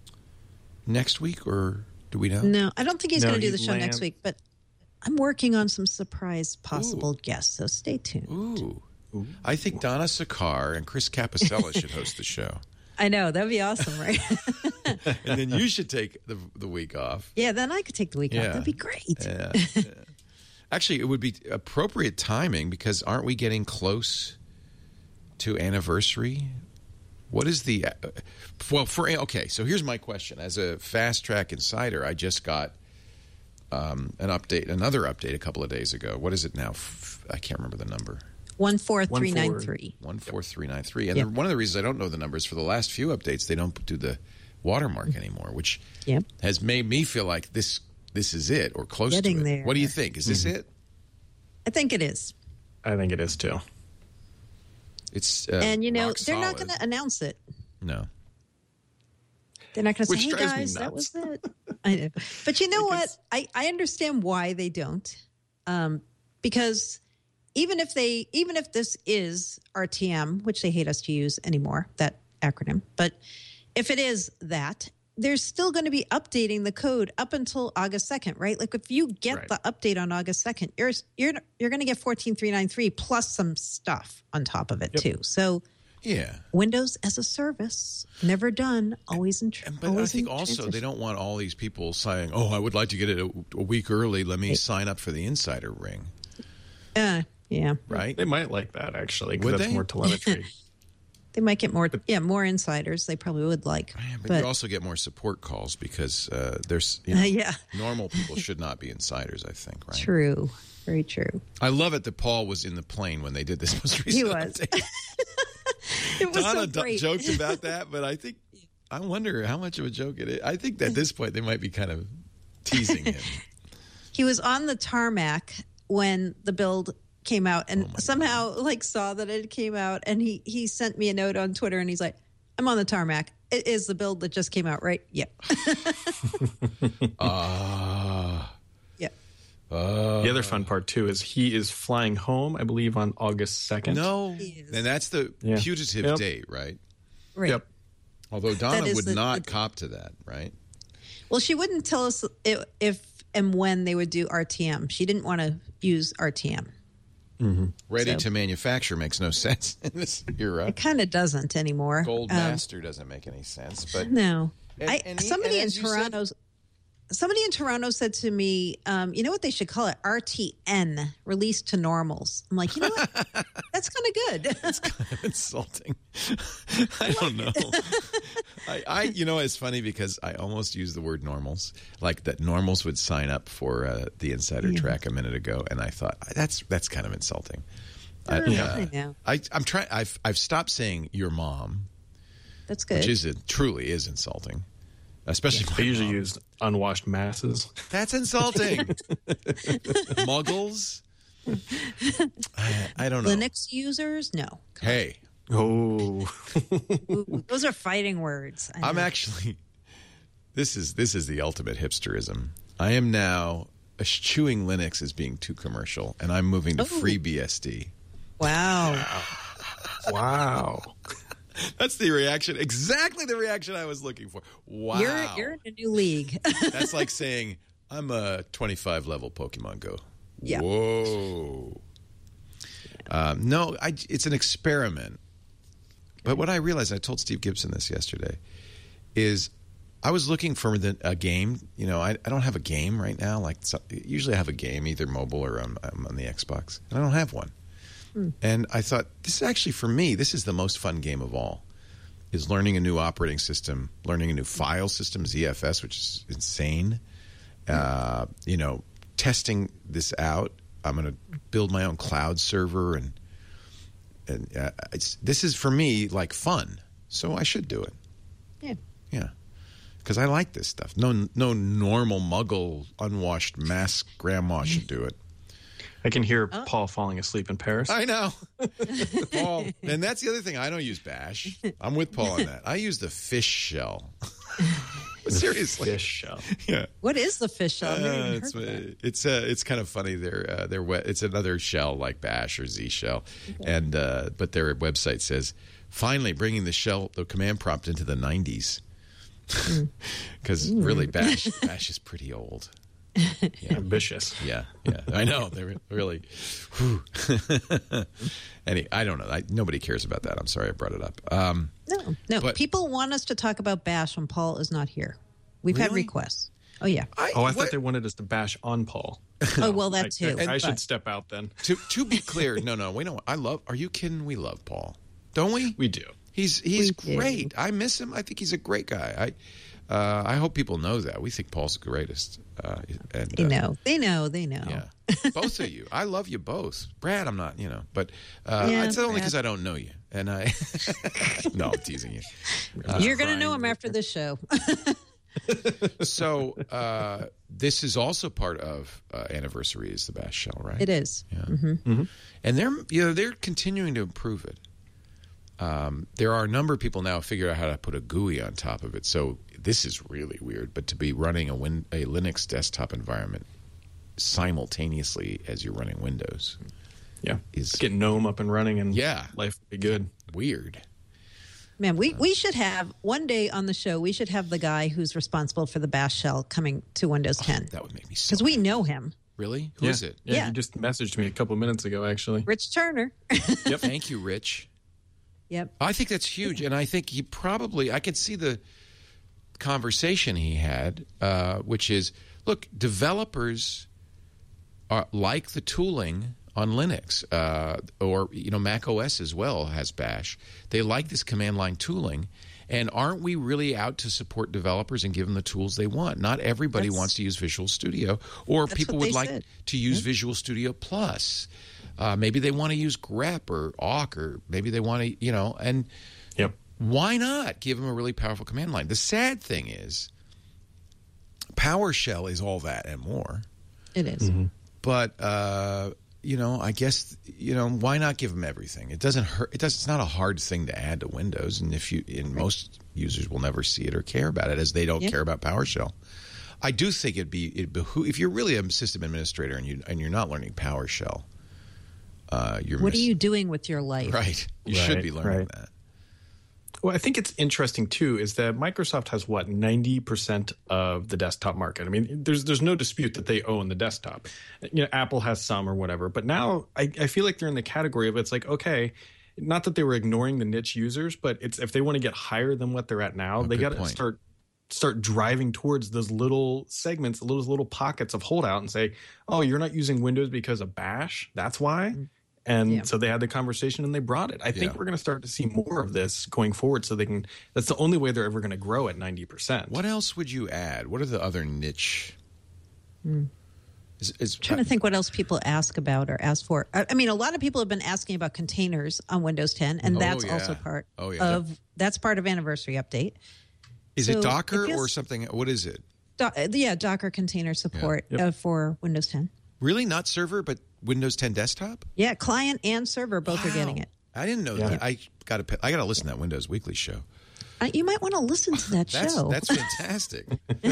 next week, or do we know? No, I don't think he's No, going to do the he's show land- next week, but I'm working on some surprise possible guests, so stay tuned. Ooh. I think Donna Sakar and Chris Capicella should host the show. I know, that'd be awesome, right? And then you should take the, the week off. Yeah, then I could take the week Yeah. off. That'd be great. Yeah, yeah. Actually, it would be appropriate timing because aren't we getting close to anniversary? What is the uh, well for okay? So here's my question: as a Fast Track insider, I just got um, an update, another update a couple of days ago. What is it now? F- I can't remember the number. One four three nine three. One four three nine three. And Yep. the- one of the reasons I don't know the numbers for the last few updates, they don't do the watermark anymore, which Yep. has made me feel like this this is it or close Getting to it. there. What do you think? Is this it? I think it is. I think it is too. It's uh, And, you know, rock they're not solid. going to announce it. No. They're not going to say, Which hey, drives me guys, that nuts. was it. I know. But you know what? I, I understand why they don't. Um, because even if they, even if this is R T M, which they hate us to use anymore, that acronym, but if it is that, they're still going to be updating the code up until August second, right? Like if you get Right. the update on August second, you're you're you're going to get fourteen three ninety-three plus some stuff on top of it Yep. too. So Yeah. Windows as a service, never done, always in. Tr- But I always think in also transition. they don't want all these people saying, "Oh, I would like to get it a, a week early. Let me sign up for the insider ring." Uh, yeah, Right? They might like that actually Would because that's they? more telemetry. they might get more. Yeah, more insiders. They probably would like. Yeah, but, but you also get more support calls because uh, there's you know, uh, yeah, normal people should not be insiders. I think, right? true, very true. I love it that Paul was in the plane when they did this most recent He was. update. It was Donna so d- great. jokes about that, but I think I wonder how much of a joke it is. I think at this point they might be kind of teasing him. He was on the tarmac when the build came out, and Oh somehow like saw that it came out, and he he sent me a note on Twitter, and he's like, "I'm on the tarmac. It is the build that just came out, right? Yep, Ah. yep." Uh, The other fun part too is he is flying home, I believe, on August second. no, He is. and that's the Yeah. putative Yep. date, right? Right. Yep. Although Donna That is would the- not the- cop to that, right? Well, she wouldn't tell us if, if and when they would do R T M. She didn't want to use R T M. Ready So- to manufacture makes no sense in this era. It kind of doesn't anymore. Gold Um, master doesn't make any sense, but No. And- I, and he- somebody and in as you said- Toronto's somebody in Toronto said to me, um, you know what they should call it? R T N, released to normals. I'm like, you know what? That's kind of good. it's kind of insulting. I don't know. I, I, you know, it's funny because I almost used the word normals, like that normals would sign up for uh, the Insider Track a minute ago, and I thought that's that's kind of insulting. I, Yeah, uh, I know. I, I'm trying. I've I've stopped saying your mom, That's good. which is it truly is insulting, especially I my usually mom. use unwashed masses. That's insulting. Muggles. I, I don't know. Linux users? No. Hey, Oh, Ooh, those are fighting words. I I'm know. actually. This is this is the ultimate hipsterism. I am now eschewing Linux as being too commercial, and I'm moving to Oh. FreeBSD. Wow. wow. That's the reaction, exactly the reaction I was looking for. Wow, You're you're in a new league. that's like saying I'm a twenty-five level Pokemon Go. Yeah. Whoa. Um, no, I, it's an experiment. But what I realized, I told Steve Gibson this yesterday, is I was looking for the, a game. You know, I, I don't have a game right now. Like so, usually I have a game, either mobile or on, I'm on the Xbox. And I don't have one. Hmm. And I thought, this is actually, for me, this is the most fun game of all, is learning a new operating system, learning a new file system, Z F S, which is insane. Uh, you know, testing this out. I'm going to build my own cloud server, and and uh, it's this is for me like fun, so I should do it. Yeah. Yeah, because I like this stuff. No, no normal muggle, unwashed mask grandma should do it. I can hear Paul falling asleep in Paris. I know, Paul, and that's the other thing. I don't use Bash. I'm with Paul on that. I use the fish shell. Seriously, Fish shell. yeah. What is the fish shell? I've never Uh, even it's heard of that. it's uh, it's kind of funny. They're uh, they're we- it's another shell like Bash or Z shell, and uh, but their website says finally bringing the shell the command prompt into the nineties because really Bash Bash is pretty old. Ambitious. Yeah, yeah, I know they're really. whew. Any, I don't know. I, nobody cares about that. I'm sorry I brought it up. Um, No, no. But- People want us to talk about Bash when Paul is not here. We've had Really? requests. Oh yeah. I, Oh, I what- thought they wanted us to bash on Paul. Oh well, that I, too. I, I should but- step out then. to to be clear. No, no, we don't. I love. Are you kidding? We love Paul, don't we? We do. He's he's We do. great. I miss him. I think he's a great guy. I uh, I hope people know that. We think Paul's the greatest. Uh, and They uh, know. They know. They know. Yeah, both of you. I love you both. Brad, I'm not. You know, but uh, Yeah, it's only Brad. because I don't know you. And I no, I'm teasing you. You're gonna crying know him right after this show. So uh, this is also part of uh, Anniversary is the Bash Shell, right? It is. Yeah. And they're you know they're continuing to improve it. Um, there are a number of people now who figure out how to put a G U I on top of it. So this is really weird. But to be running a win- a Linux desktop environment simultaneously as you're running Windows Yeah. is Get GNOME up and running and Yeah. life will be good. weird. Man, we, we should have one day on the show. We should have the guy who's responsible for the Bash shell coming to Windows ten That would make me so. because we know him, Really? Who yeah. is it? Yeah, Yeah. you just messaged me a couple minutes ago, actually. Rich Turner. Yep. Thank you, Rich. Yep. I think that's huge, and I think he probably I could see the conversation he had, uh, which is, look, developers are like the tooling on Linux, uh, or you know Mac O S as well has Bash. They like this command line tooling, and aren't we really out to support developers and give them the tools they want? Not everybody That's- wants to use Visual Studio, or That's people what would they like said. to use Visual Studio Plus. Uh, maybe they want to use grep or awk, or maybe they want to, you know, and Yep. why not give them a really powerful command line? The sad thing is PowerShell is all that and more. It is. But, uh, you know, I guess, you know, why not give them everything? It doesn't hurt. It does, it's not a hard thing to add to Windows. And if you, and most users will never see it or care about it as they don't Yeah. care about PowerShell. I do think it'd be, it'd behoove, if you're really a system administrator and, you, and you're not learning PowerShell, uh, you're What are miss- you doing with your life? Right. You should Right, be learning right. that. Well, I think it's interesting, too, is that Microsoft has, what, ninety percent of the desktop market. I mean, there's there's no dispute that they own the desktop. You know, Apple has some or whatever. But now I, I feel like they're in the category of it's like, okay, not that they were ignoring the niche users, but it's if they want to get higher than what they're at now, Oh, they good got to point. start start driving towards those little segments, those little pockets of holdout and say, oh, you're not using Windows because of Bash. That's why. And Yeah. so they had the conversation and they brought it. I think Yeah. we're going to start to see more of this going forward so they can – that's the only way they're ever going to grow at ninety percent. What else would you add? What are the other niche? Is, is, trying to think what else people ask about or ask for. I I mean, a lot of people have been asking about containers on Windows ten, and Oh, that's yeah. also part Oh, yeah. of that's part of Anniversary Update. is so it it Docker feels- or something? What is it? Do, yeah, Docker container support Yep. uh, for Windows ten. Really, not server, but Windows ten desktop? Yeah, client and server both are getting Wow. it. I didn't know Yeah. that. I got to. I got to listen to that Windows Weekly show. Uh, you might want to listen to that That's show. that's fantastic.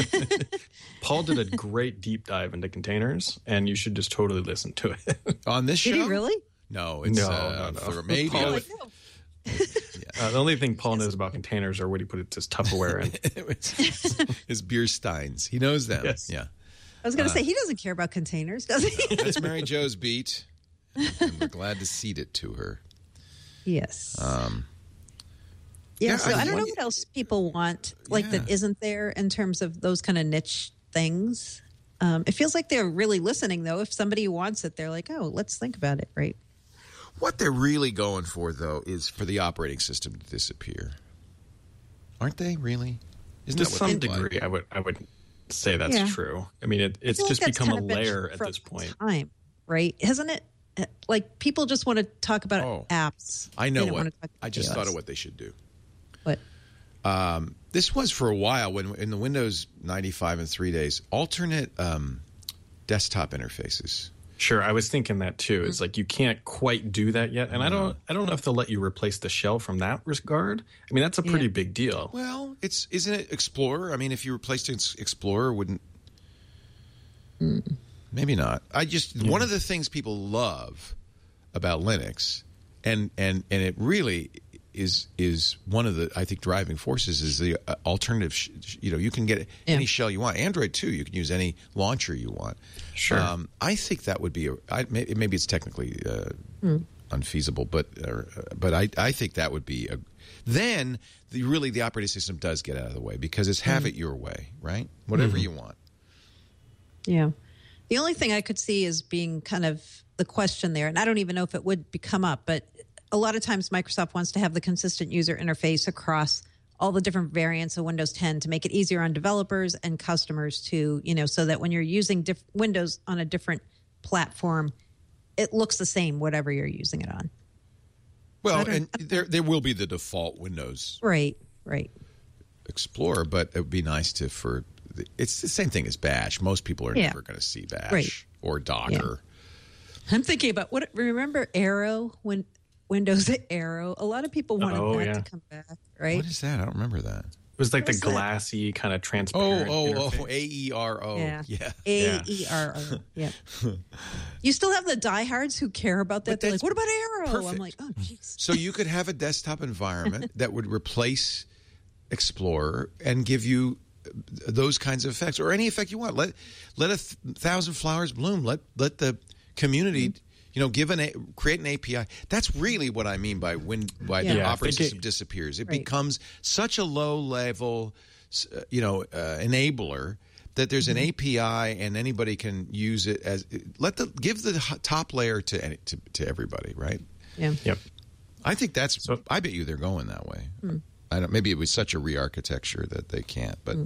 Paul did a great deep dive into containers, and you should just totally listen to it. On this show, Did he really? No, it's No, uh, no, no. for maybe. Paul- on- Like, no. Uh, the only thing Paul knows about containers are what he put it his Tupperware in. his beer steins. He knows them. Yes. Yeah. I was going to say he doesn't care about containers, does he? That's Mary Jo's beat. And we're glad to cede it to her. Yes. Um, yeah, yeah, so I I don't know think- what else people want, like that Yeah. isn't there in terms of those kind of niche things. Um, it feels like they're really listening, though. If somebody wants it, they're like, "Oh, let's think about it." Right? what they're really going for, though, is for the operating system to disappear. Aren't they really? Isn't To that what some they imply? degree, I would I would say that's Yeah. true. I mean, it, I it's feel like just that's become a kind of been layer at from this point. Time, right? Hasn't it? Uh, Like people just want to talk about Oh. apps. I know They don't what. wanna talk I just about thought iOS. of what they should do. What? Um, this was for a while when in the Windows ninety-five and three days, alternate um, desktop interfaces. Sure, I was thinking that too. Mm-hmm. It's like you can't quite do that yet, and I don't I don't know if they'll let you replace the shell from that regard. I mean, that's a pretty Yeah. big deal. Well, it's isn't it Explorer? I mean, if you replaced Ex- Explorer, wouldn't maybe not. I just one of the things people love about Linux, and and and it really is is one of the I think driving forces is the uh, alternative. Sh- sh- you know, you can get Yeah. any shell you want. Android too. You can use any launcher you want. Sure. Um, I think that would be a. I, may- maybe it's technically uh, unfeasible, but uh, but I I think that would be a. Then the really the operating system does get out of the way because it's have it your way, right? Whatever you want. Yeah. The only thing I could see is being kind of the question there, and I don't even know if it would be come up, but a lot of times Microsoft wants to have the consistent user interface across all the different variants of Windows ten to make it easier on developers and customers to, you know, so that when you're using diff- Windows on a different platform, it looks the same, whatever you're using it on. Well, don't- and there there will be the default Windows Right, right. Explorer, but it would be nice to for the, it's the same thing as Bash. Most people are Yeah. never going to see Bash Right. or Docker. I'm thinking about what, remember Arrow, when Windows Arrow? A lot of people wanted Oh, that yeah. to come back, right? What is that? I don't remember that. It was like the What's that? glassy kind of Oh, transparent. oh, interface. oh, A E R O. Yeah. Yeah. A E R O. Yeah. You still have the diehards who care about that. But They're that's like, what about Arrow? I'm perfect. like, oh, jeez. So you could have a desktop environment that would replace Explorer and give you those kinds of effects or any effect you want. Let let a th- thousand flowers bloom. Let let the community, you know, give an a, create an A P I. That's really what I mean by when by Yeah. the Yeah, I operating think it- system disappears. It Right. becomes such a low level, uh, you know, uh, enabler that there's an A P I and anybody can use it as let the give the h- top layer to any, to, to everybody, right? Yeah. Yep. I think that's. So- I bet you they're going that way. I don't. Maybe it was such a re-architecture that they can't. But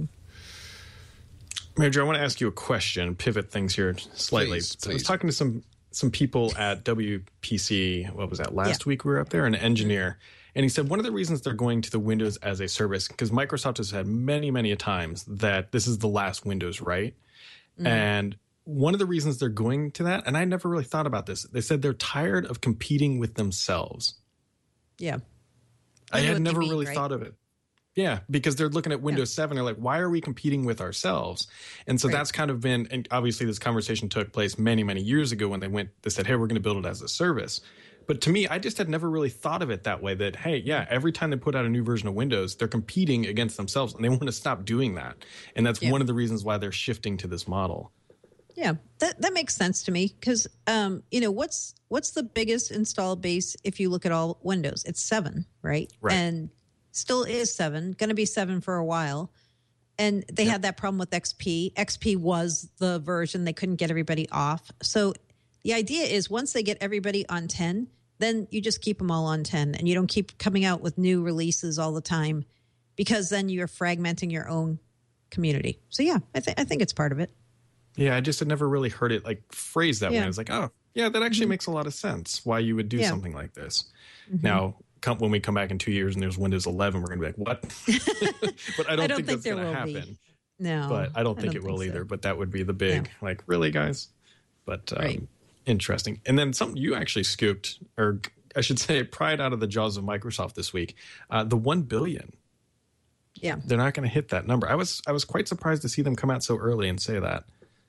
Mary Jo, I want to ask you a question, pivot things here slightly. Please, So I was please. talking to some some people at W P C, what was that, last Yeah. week we were up there, an engineer. And he said one of the reasons they're going to the Windows as a service, because Microsoft has had many, many a times that this is the last Windows, right? And one of the reasons they're going to that, and I never really thought about this, they said they're tired of competing with themselves. Yeah. I I know had what you never mean, really right? thought of it. Yeah, because they're looking at Windows seven. They're like, why are we competing with ourselves? And so Right. that's kind of been, and obviously this conversation took place many, many years ago when they went, they said, hey, we're going to build it as a service. But to me, I just had never really thought of it that way, that, hey, yeah, every time they put out a new version of Windows, they're competing against themselves, and they want to stop doing that. And that's yeah. one of the reasons why they're shifting to this model. Yeah, that, that makes sense to me because, um, you know, what's what's the biggest install base if you look at all Windows? It's seven, right? Right. And still is seven, going to be seven for a while. And they yeah. had that problem with X P. X P was the version they couldn't get everybody off. So the idea is once they get everybody on ten, then you just keep them all on ten and you don't keep coming out with new releases all the time because then you're fragmenting your own community. So yeah, I, th- I think it's part of it. Yeah, I just had never really heard it like phrased that yeah. way. I was like, oh, yeah, that actually mm-hmm. makes a lot of sense why you would do yeah. something like this. Mm-hmm. Now, come, when we come back in two years and there's Windows eleven, we're going to be like, what? But I don't, I don't think, think that's going to happen. Be. No. But I don't think I don't it will think either. So. But that would be the big, yeah. like, really, guys? But um, right. interesting. And then something you actually scooped, or I should say, pried out of the jaws of Microsoft this week, uh, the one billion. Yeah. They're not going to hit that number. I was I was quite surprised to see them come out so early and say that.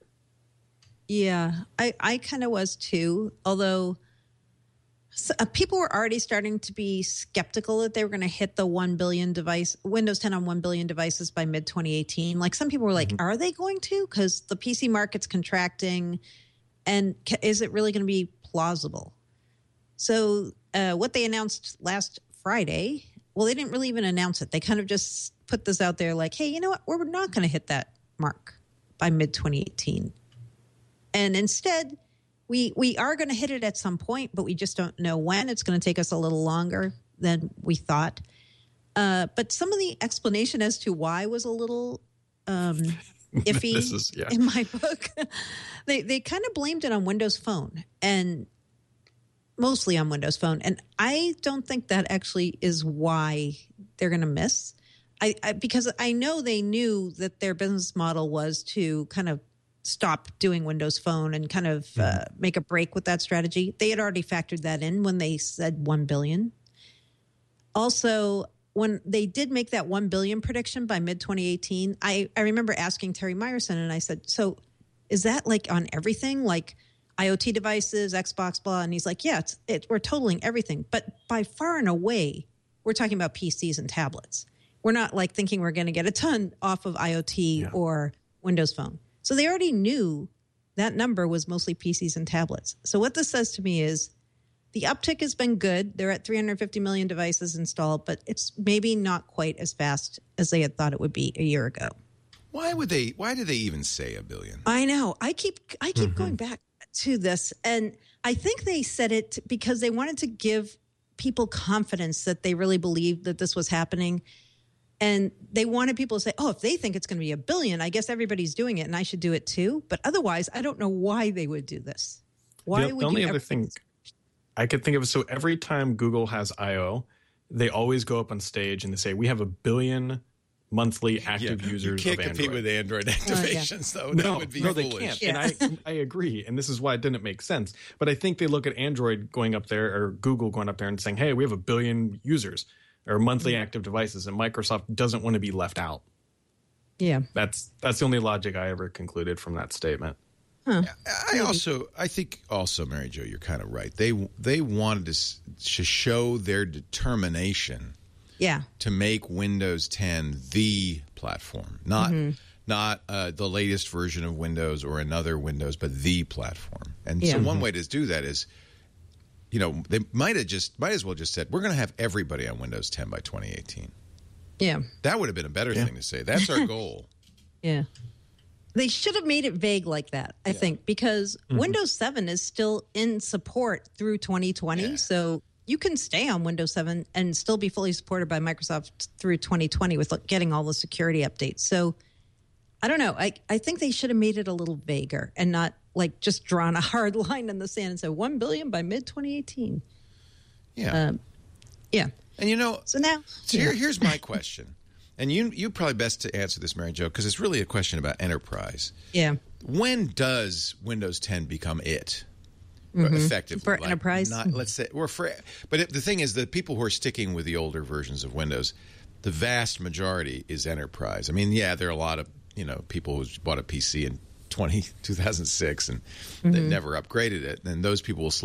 Yeah, I, I kind of was too, although so, uh, people were already starting to be skeptical that they were going to hit the one billion device, Windows ten on one billion devices by mid twenty eighteen. Like some people were like, mm-hmm. are they going to? Because the P C market's contracting and ca- is it really going to be plausible? So uh, what they announced last Friday, well, they didn't really even announce it. They kind of just put this out there like, hey, you know what? We're not going to hit that mark by mid twenty eighteen. And instead, we we are going to hit it at some point, but we just don't know when. It's going to take us a little longer than we thought. Uh, but some of the explanation as to why was a little um, iffy is, yeah. in my book. they they kind of blamed it on Windows Phone, and mostly on Windows Phone. And I don't think that actually is why they're going to miss. I, I because I know they knew that their business model was to kind of stop doing Windows Phone and kind of uh, make a break with that strategy. They had already factored that in when they said one billion. Also, when they did make that one billion prediction by mid twenty eighteen, I, I remember asking Terry Myerson and I said, so is that like on everything, like IoT devices, Xbox, blah? And he's like, yeah, it's, it, we're totaling everything. But by far and away, we're talking about P Cs and tablets. We're not like thinking we're going to get a ton off of IoT yeah. or Windows Phone. So they already knew that number was mostly P Cs and tablets. So what this says to me is the uptick has been good. They're at three hundred fifty million devices installed, but it's maybe not quite as fast as they had thought it would be a year ago. Why would they? Why did they even say a billion? I know. I keep I keep mm-hmm. going back to this, and I think they said it because they wanted to give people confidence that they really believed that this was happening. And they wanted people to say, oh, if they think it's going to be a billion, I guess everybody's doing it and I should do it too. But otherwise, I don't know why they would do this. Why the, would the only you other ever- thing I could think of, so every time Google has I O, they always go up on stage and they say, we have a billion monthly active yeah, users you of can't Android. compete with Android activations, oh, yeah. though. No, that would be no, foolish. they can't. Yeah. And I, I agree. And this is why it didn't make sense. But I think they look at Android going up there or Google going up there and saying, hey, we have a billion users or monthly active devices, and Microsoft doesn't want to be left out. Yeah. That's that's the only logic I ever concluded from that statement. Huh. I also, I think also, Mary Jo, you're kind of right. They they wanted to, to show their determination yeah. to make Windows ten the platform, not mm-hmm. not uh, the latest version of Windows or another Windows, but the platform. And yeah. so one way to do that is, you know, they might have just might as well just said, we're going to have everybody on Windows ten by twenty eighteen. Yeah. That would have been a better yeah. thing to say. That's our goal. Yeah. They should have made it vague like that, I yeah. think, because mm-hmm. Windows seven is still in support through twenty twenty. Yeah. So you can stay on Windows seven and still be fully supported by Microsoft through twenty twenty with getting all the security updates. So I don't know. I, I think they should have made it a little vaguer and not like just drawn a hard line in the sand and said one billion by mid twenty eighteen. Yeah. Um, yeah. And you know, so now so here, here's my question. And you you probably best to answer this, Mary Jo, because it's really a question about enterprise. Yeah. When does Windows ten become it? Mm-hmm. Effectively. For like enterprise? Not, let's say, or for, but it, the thing is, the people who are sticking with the older versions of Windows, the vast majority is enterprise. I mean, yeah, there are a lot of, you know, people who bought a P C in two thousand six and mm-hmm. they never upgraded it. And those people will slowly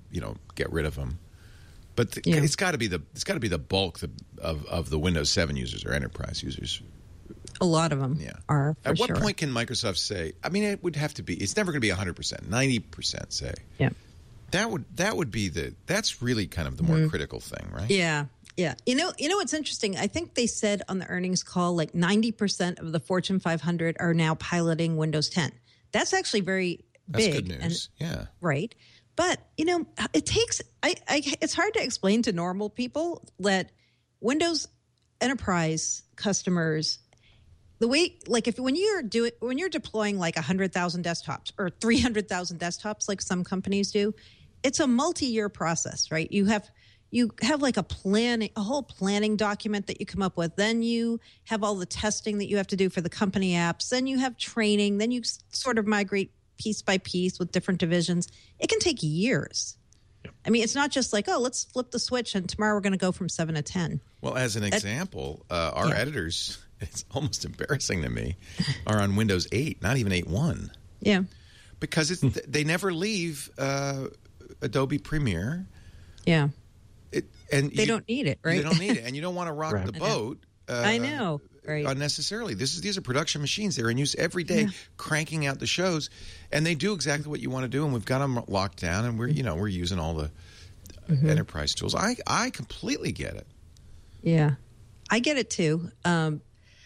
you know, get rid of them. But the, Yeah. it's got to be the it's got to be the bulk of of the Windows seven users or enterprise users. A lot of them Yeah. are. For At what sure. point can Microsoft say? I mean, it would have to be. It's never going to be one hundred percent, ninety percent. Say. Yeah. That would that would be the. That's really kind of the more critical thing, right? Yeah. Yeah. You know, you know what's interesting? I think they said on the earnings call like ninety percent of the Fortune five hundred are now piloting Windows ten. That's actually very That's big. good news. And, yeah. right. But, you know, it takes I, I it's hard to explain to normal people that Windows Enterprise customers, the way, like if when you're doing when you're deploying like one hundred thousand desktops or three hundred thousand desktops like some companies do, it's a multi-year process, right? You have you have like a planning a whole planning document that you come up with. Then you have all the testing that you have to do for the company apps. Then you have training. Then you s- sort of migrate piece by piece with different divisions. It can take years. Yep. I mean, it's not just like, oh, let's flip the switch and tomorrow we're going to go from seven to ten. Well, as an example, uh, our yeah. editors, it's almost embarrassing to me, are on Windows eight, not even eight point one. Yeah. Because it's, they never leave uh, Adobe Premiere. Yeah. It, and They you- don't need it, right? You don't need it, and you don't want to rock Right. the boat. Uh, I know, right. Unnecessarily. This is these are production machines. They're in use every day, Yeah. cranking out the shows, and they do exactly what you want to do. And we've got them locked down, and we're you know we're using all the Mm-hmm. enterprise tools. I I completely get it. Yeah, I get it too. Um,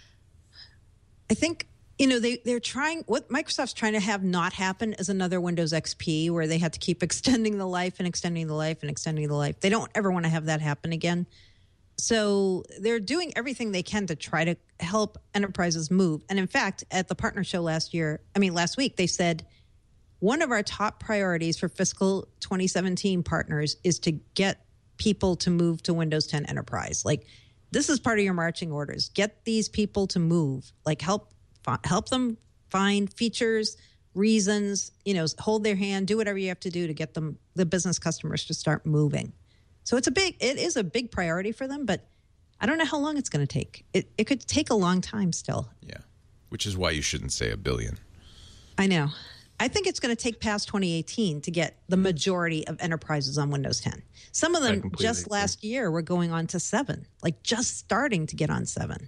I think, you know, they, they're trying, what Microsoft's trying to have not happen is another Windows X P where they have to keep extending the life and extending the life and extending the life. They don't ever want to have that happen again. So they're doing everything they can to try to help enterprises move. And in fact, at the partner show last year, I mean, last week, they said one of our top priorities for fiscal twenty seventeen partners is to get people to move to Windows ten Enterprise. Like, this is part of your marching orders. Get these people to move. Like, help help them find features, reasons, you know, hold their hand, do whatever you have to do to get them, the business customers, to start moving. So it's a big, it is a big priority for them, but I don't know how long it's going to take. It it could take a long time still. Yeah, which is why you shouldn't say a billion. I know. I think it's going to take past twenty eighteen to get the majority of enterprises on Windows ten. Some of I them completely just agree. last year were going on to seven, like just starting to get on seven.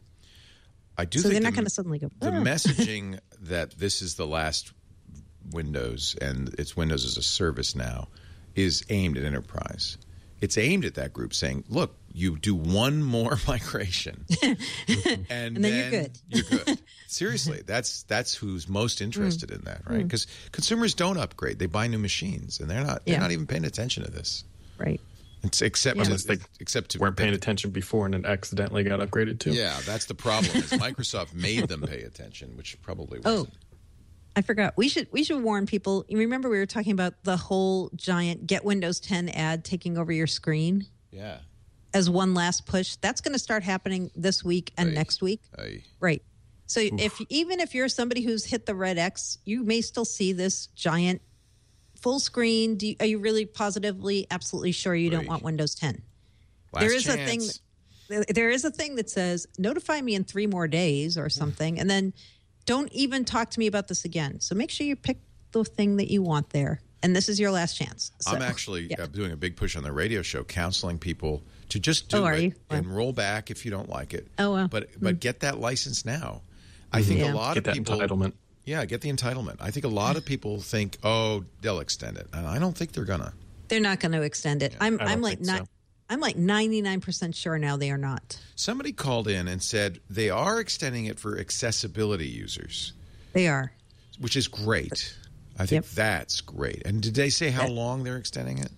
I do So think they're the, not going to suddenly go, the "Ah." messaging that this is the last Windows and it's Windows as a service now is aimed at enterprise. It's aimed at that group saying, look, you do one more migration and, And then you're good. You're good. Seriously, that's that's who's most interested Mm. in that, right? Because consumers don't upgrade. They buy new machines and they're not they're Yeah. not even paying attention to this. Right. It's except Yeah. Unless they except to weren't paying attention before and it accidentally got upgraded too. Yeah, that's the problem. Is Microsoft made them pay attention, which probably Oh, wasn't. I forgot. We should we should warn people. You remember we were talking about the whole giant Get Windows ten ad taking over your screen Yeah. as one last push. That's going to start happening this week and Aye. next week. Aye. Right. So if even if you're somebody who's hit the red X, you may still see this giant full screen. Do you, are you really positively, absolutely sure you don't Right. want Windows ten? Last There is chance. a thing. There- There is a thing that says notify me in three more days or something, and then don't even talk to me about this again. So make sure you pick the thing that you want there, and this is your last chance. So, I'm actually yeah. uh, doing a big push on the radio show, counseling people to just do Oh, are it you? and roll back if you don't like it. Oh, well. But but get that license now. I think Yeah. a lot Get of that people entitlement. Yeah, get the entitlement. I think a lot of people think, oh, they'll extend it, and I don't think they're gonna. They're not going to extend it. I'm I don't I'm like think not. so. I'm like ninety-nine percent sure now they are not. Somebody called in and said they are extending it for accessibility users, They are. which is great. I think Yep. that's great. And did they say how That- long they're extending it?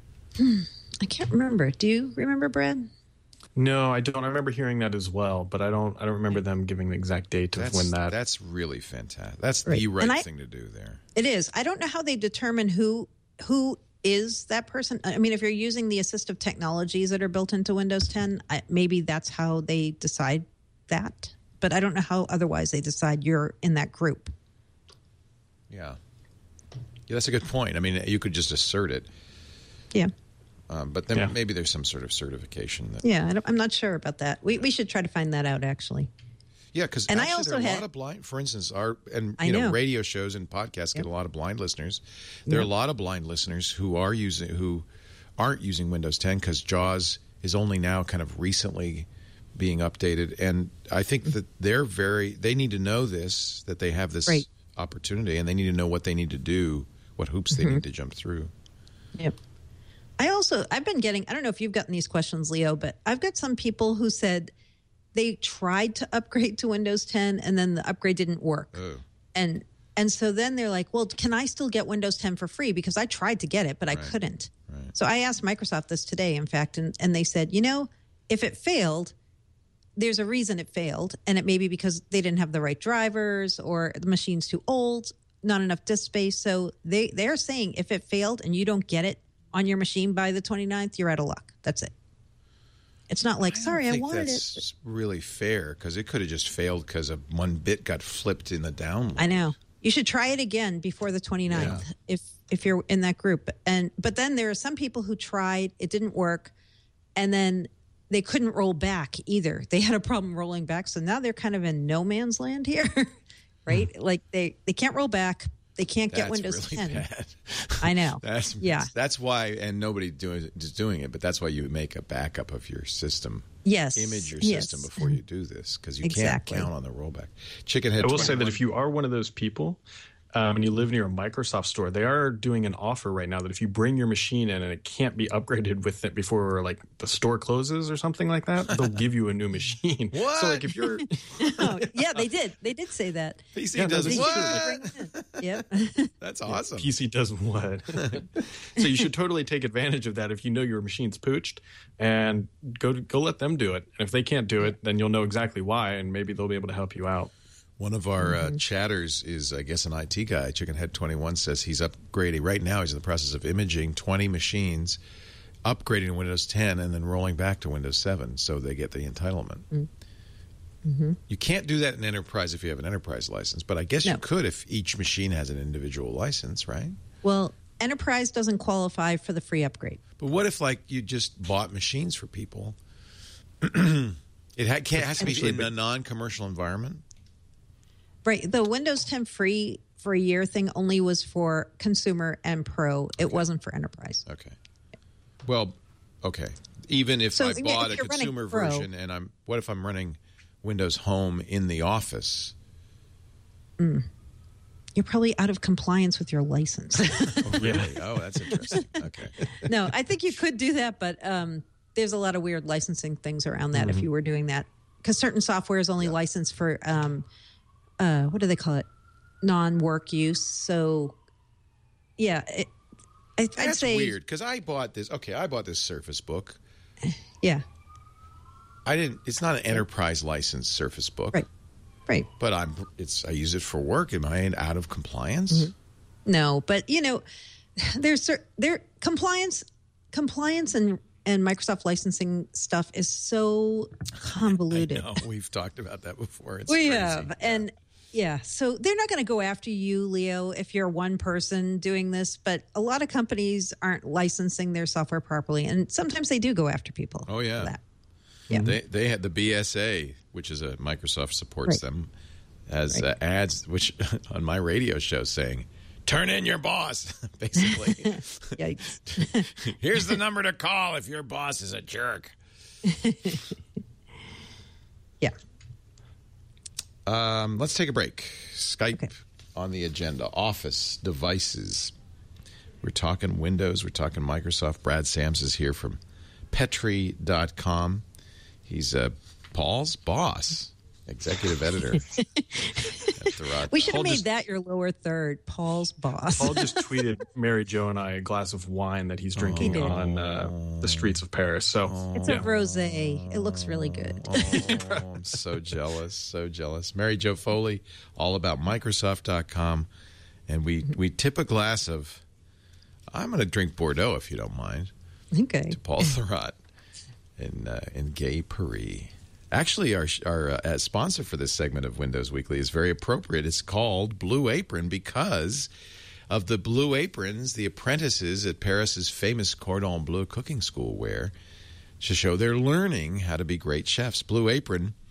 I can't remember. Do you remember, Brad? No, I don't. I remember hearing that as well, but I don't. I don't remember them giving the exact date of That's, when that. that's really fantastic. That's Right. the right And I- thing to do there. It is. I don't know how they determine who who is that person. I mean, if you're using the assistive technologies that are built into Windows ten, I, maybe that's how they decide that. But I don't know how otherwise they decide you're in that group. Yeah. Yeah, that's a good point. I mean, you could just assert it, Yeah. um, but then Yeah. maybe there's some sort of certification that. Yeah. I don't, I'm not sure about that. We we should try to find that out, actually. Yeah, because And I actually also there are a had- lot of blind, for instance, our and I you know, know. radio shows and podcasts get a lot of blind listeners. There are a lot of blind listeners who are using who aren't using Windows ten because JAWS is only now kind of recently being updated, and I think that they're very they need to know this, that they have this Right. opportunity, and they need to know what they need to do, what hoops they need to jump through. Yep. I also, I've been getting, I don't know if you've gotten these questions, Leo, but I've got some people who said they tried to upgrade to Windows ten and then the upgrade didn't work. Oh. And and so then they're like, well, can I still get Windows ten for free? Because I tried to get it, but I couldn't. Right. So I asked Microsoft this today, in fact, and, and they said, you know, if it failed, there's a reason it failed. And it may be because they didn't have the right drivers or the machine's too old, not enough disk space. So they, they're saying if it failed and you don't get it on your machine by the twenty-ninth, you're out of luck. That's it. It's not like, I don't sorry, I think wanted that's it. really fair because it could have just failed because of one bit got flipped in the download. I know. You should try it again before the twenty-ninth Yeah. if if you're in that group. And but then there are some people who tried, it didn't work, and then they couldn't roll back either. They had a problem rolling back, so now they're kind of in no man's land here, right? Like they they can't roll back, they can't get That's Windows really ten. bad. I know. That's Yeah. That's why, and nobody doing is doing it. But that's why you make a backup of your system. Yes. Image your Yes. system before you do this because you Exactly. can't count on the rollback. Chickenhead. I will say that twenty-one if you are one of those people um, and you live near a Microsoft store, they are doing an offer right now that if you bring your machine in and it can't be upgraded with it before like the store closes or something like that, they'll give you a new machine. What? So like if you're Oh, yeah, they did. They did say that. P C Yeah, does that's what? Yep. That's awesome. P C does what? So you should totally take advantage of that if you know your machine's pooched, and go go let them do it. And if they can't do it, then you'll know exactly why, and maybe they'll be able to help you out. One of our uh, chatters is, I guess, an I T guy. Chickenhead twenty-one says he's upgrading. Right now, he's in the process of imaging twenty machines, upgrading to Windows ten, and then rolling back to Windows seven so they get the entitlement. Mm-hmm. You can't do that in Enterprise if you have an Enterprise license, but I guess No. you could if each machine has an individual license, right? Well, Enterprise doesn't qualify for the free upgrade. But what if, like, you just bought machines for people? It ha- can't, has to be in a non-commercial environment? Right. The Windows ten free for a year thing only was for consumer and pro. It wasn't for enterprise. Okay. Well, okay. Even if So, I yeah, bought if a you're running consumer Pro- version and I'm, what if I'm running Windows Home in the office? You're probably out of compliance with your license. Oh, really? Oh, that's interesting. Okay. No, I think you could do that, but um, there's a lot of weird licensing things around that if you were doing that. Because certain software is only licensed for, um, uh, what do they call it? Non-work use. So, yeah, it, I, I'd That's say weird because I bought this. Okay, I bought this Surface Book. Yeah, I didn't. It's not an enterprise licensed Surface Book, right, right. but I'm. It's. I use it for work. Am I out of compliance? No, but you know, there's cer- there compliance, compliance, and and Microsoft licensing stuff is so convoluted. No, we've talked about that before. It's We crazy. have, and yeah, so they're not going to go after you, Leo, if you're one person doing this. But a lot of companies aren't licensing their software properly, and sometimes they do go after people. Oh, yeah. for that. Yeah. They they had the B S A, which is a Microsoft supports Right. them, as Right. uh, ads, which on my radio show saying, "Turn in your boss." Basically, Yikes. here's the number to call if your boss is a jerk. Yeah. Um, let's take a break. Skype Okay. on the agenda. Office devices. We're talking Windows. We're talking Microsoft. Brad Sams is here from Petri dot com. He's uh, Paul's boss, executive editor. at the Rod- We should have Paul made just- that your lower third, Paul's boss. Paul just tweeted Mary Jo and I a glass of wine that he's drinking He did. on uh, the streets of Paris. So It's yeah. a rosé. It looks really good. Oh, I'm so jealous, so jealous. Mary Jo Foley, all about Microsoft dot com. And we, we tip a glass of, I'm going to drink Bordeaux if you don't mind, Okay. to Paul Thurrott in, uh, in Gay Paris. Actually, our, our uh, sponsor for this segment of Windows Weekly is very appropriate. It's called Blue Apron because of the blue aprons the apprentices at Paris's famous Cordon Bleu cooking school wear to show they're learning how to be great chefs. Blue Apron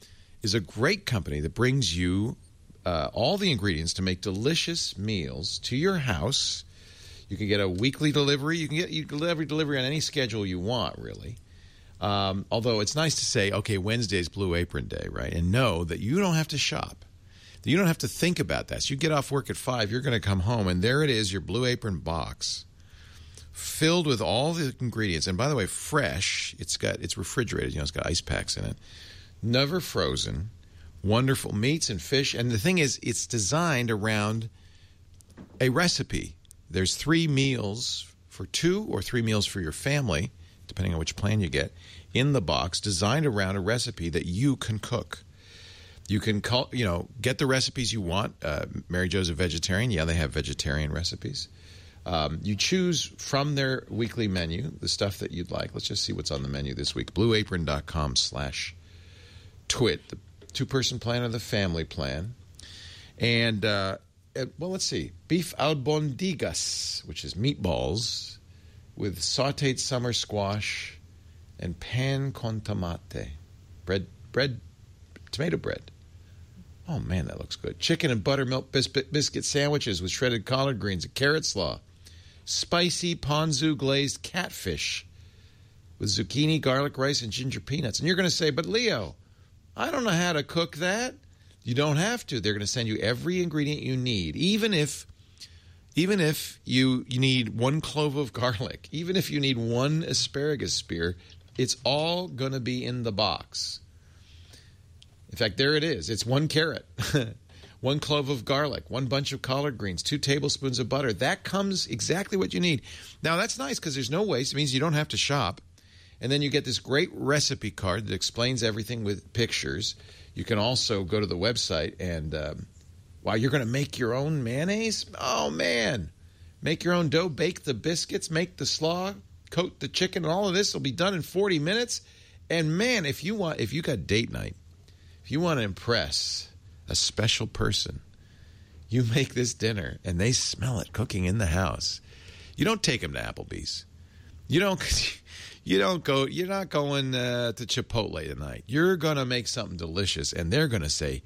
is a great company that brings you uh, all the ingredients to make delicious meals to your house. You can get a weekly delivery. You can get you delivery delivery on any schedule you want, really. Um, although it's nice to say, okay, Wednesday's Blue Apron Day, right? And know that you don't have to shop. You don't have to think about that. So you get off work at five, you're going to come home, and there it is, your Blue Apron box, filled with all the ingredients. And by the way, fresh. It's got it's refrigerated. You know, it's got ice packs in it. Never frozen. Wonderful meats and fish. And the thing is, it's designed around a recipe. There's three meals for two or three meals for your family, depending on which plan you get, in the box, designed around a recipe that you can cook. You can call, you know, get the recipes you want. Uh, Mary Jo's a vegetarian. Yeah, they have vegetarian recipes. Um, you choose from their weekly menu the stuff that you'd like. Let's just see what's on the menu this week. blue apron dot com slash twit, the two-person plan or the family plan. And, uh, well, let's see. Beef albondigas, which is meatballs with sautéed summer squash and pan con tomate. Bread, bread, tomato bread. Oh, man, that looks good. Chicken and buttermilk bis- biscuit sandwiches with shredded collard greens and carrot slaw. Spicy ponzu glazed catfish with zucchini, garlic rice, and ginger peanuts. And you're going to say, but Leo, I don't know how to cook that. You don't have to. They're going to send you every ingredient you need, even if even if you, you need one clove of garlic, even if you need one asparagus spear, it's all going to be in the box. In fact, there it is. It's one carrot, one clove of garlic, one bunch of collard greens, two tablespoons of butter. That comes exactly what you need. Now, that's nice because there's no waste. It means you don't have to shop. And then you get this great recipe card that explains everything with pictures. You can also go to the website and, um, wow, you're going to make your own mayonnaise? Oh, man. Make your own dough, bake the biscuits, make the slaw, coat the chicken, and all of this will be done in forty minutes. And, man, if you want, if you got date night, if you want to impress a special person, you make this dinner and they smell it cooking in the house. You don't take them to Applebee's. You don't you don't go you're not going uh, to Chipotle tonight. You're going to make something delicious and they're going to say,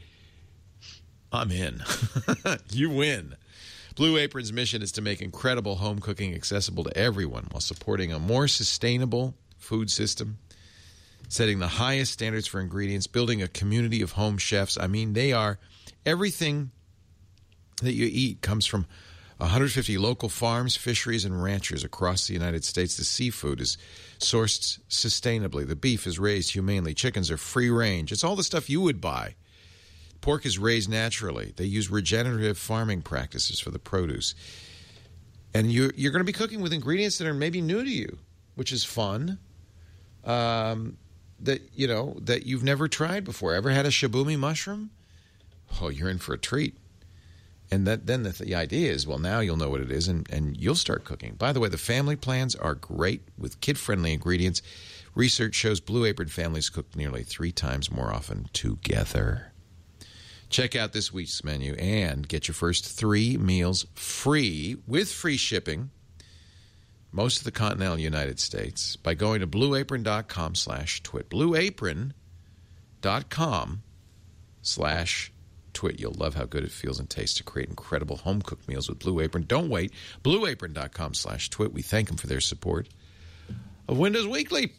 I'm in. You win. Blue Apron's mission is to make incredible home cooking accessible to everyone while supporting a more sustainable food system, setting the highest standards for ingredients, building a community of home chefs. I mean, they are everything that you eat comes from one hundred fifty local farms, fisheries, and ranchers across the United States. The seafood is sourced sustainably. The beef is raised humanely. Chickens are free range. It's all the stuff you would buy. Pork is raised naturally. They use regenerative farming practices for the produce. And you're, you're going to be cooking with ingredients that are maybe new to you, which is fun. Um... that you know that you've never tried before. Ever had a shibumi mushroom? Oh, you're in for a treat. And that then the, the idea is, well, now you'll know what it is, and, and you'll start cooking. By the way, the family plans are great with kid-friendly ingredients. Research shows Blue Apron families cook nearly three times more often together. Check out this week's menu and get your first three meals free with free shipping most of the continental United States by going to blue apron dot com slash twit. blue apron dot com slash twit. You'll love how good it feels and tastes to create incredible home-cooked meals with Blue Apron. Don't wait. blue apron dot com slash twit. We thank them for their support of Windows Weekly.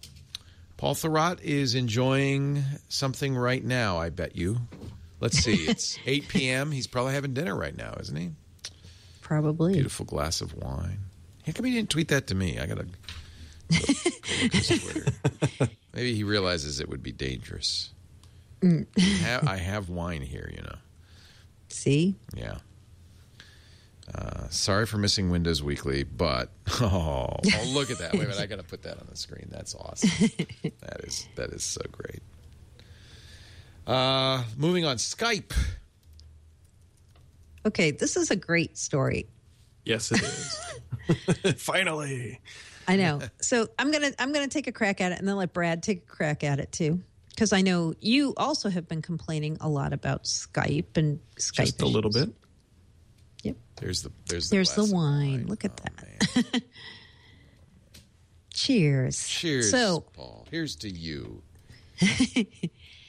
Paul Thurrott is enjoying something right now, I bet you. Let's see. It's eight p.m. He's probably having dinner right now, isn't he? Probably. Beautiful glass of wine. How come he didn't tweet that to me? I got to go look his Twitter. Maybe he realizes it would be dangerous. Mm. I, have, I have wine here, you know. See? Yeah. Uh, sorry for missing Windows Weekly, but oh, oh look at that! Wait a minute, I got to put that on the screen. That's awesome. that is that is so great. Uh, moving on, Skype. Okay, this is a great story. Yes, it is. Finally. I know. So I'm gonna I'm gonna take a crack at it, and then let Brad take a crack at it too, because I know you also have been complaining a lot about Skype and Skype. Just a issues. little bit. Yep. There's the there's the, there's the wine. wine. Look at oh, that. Cheers. Cheers, so, Paul. Here's to you.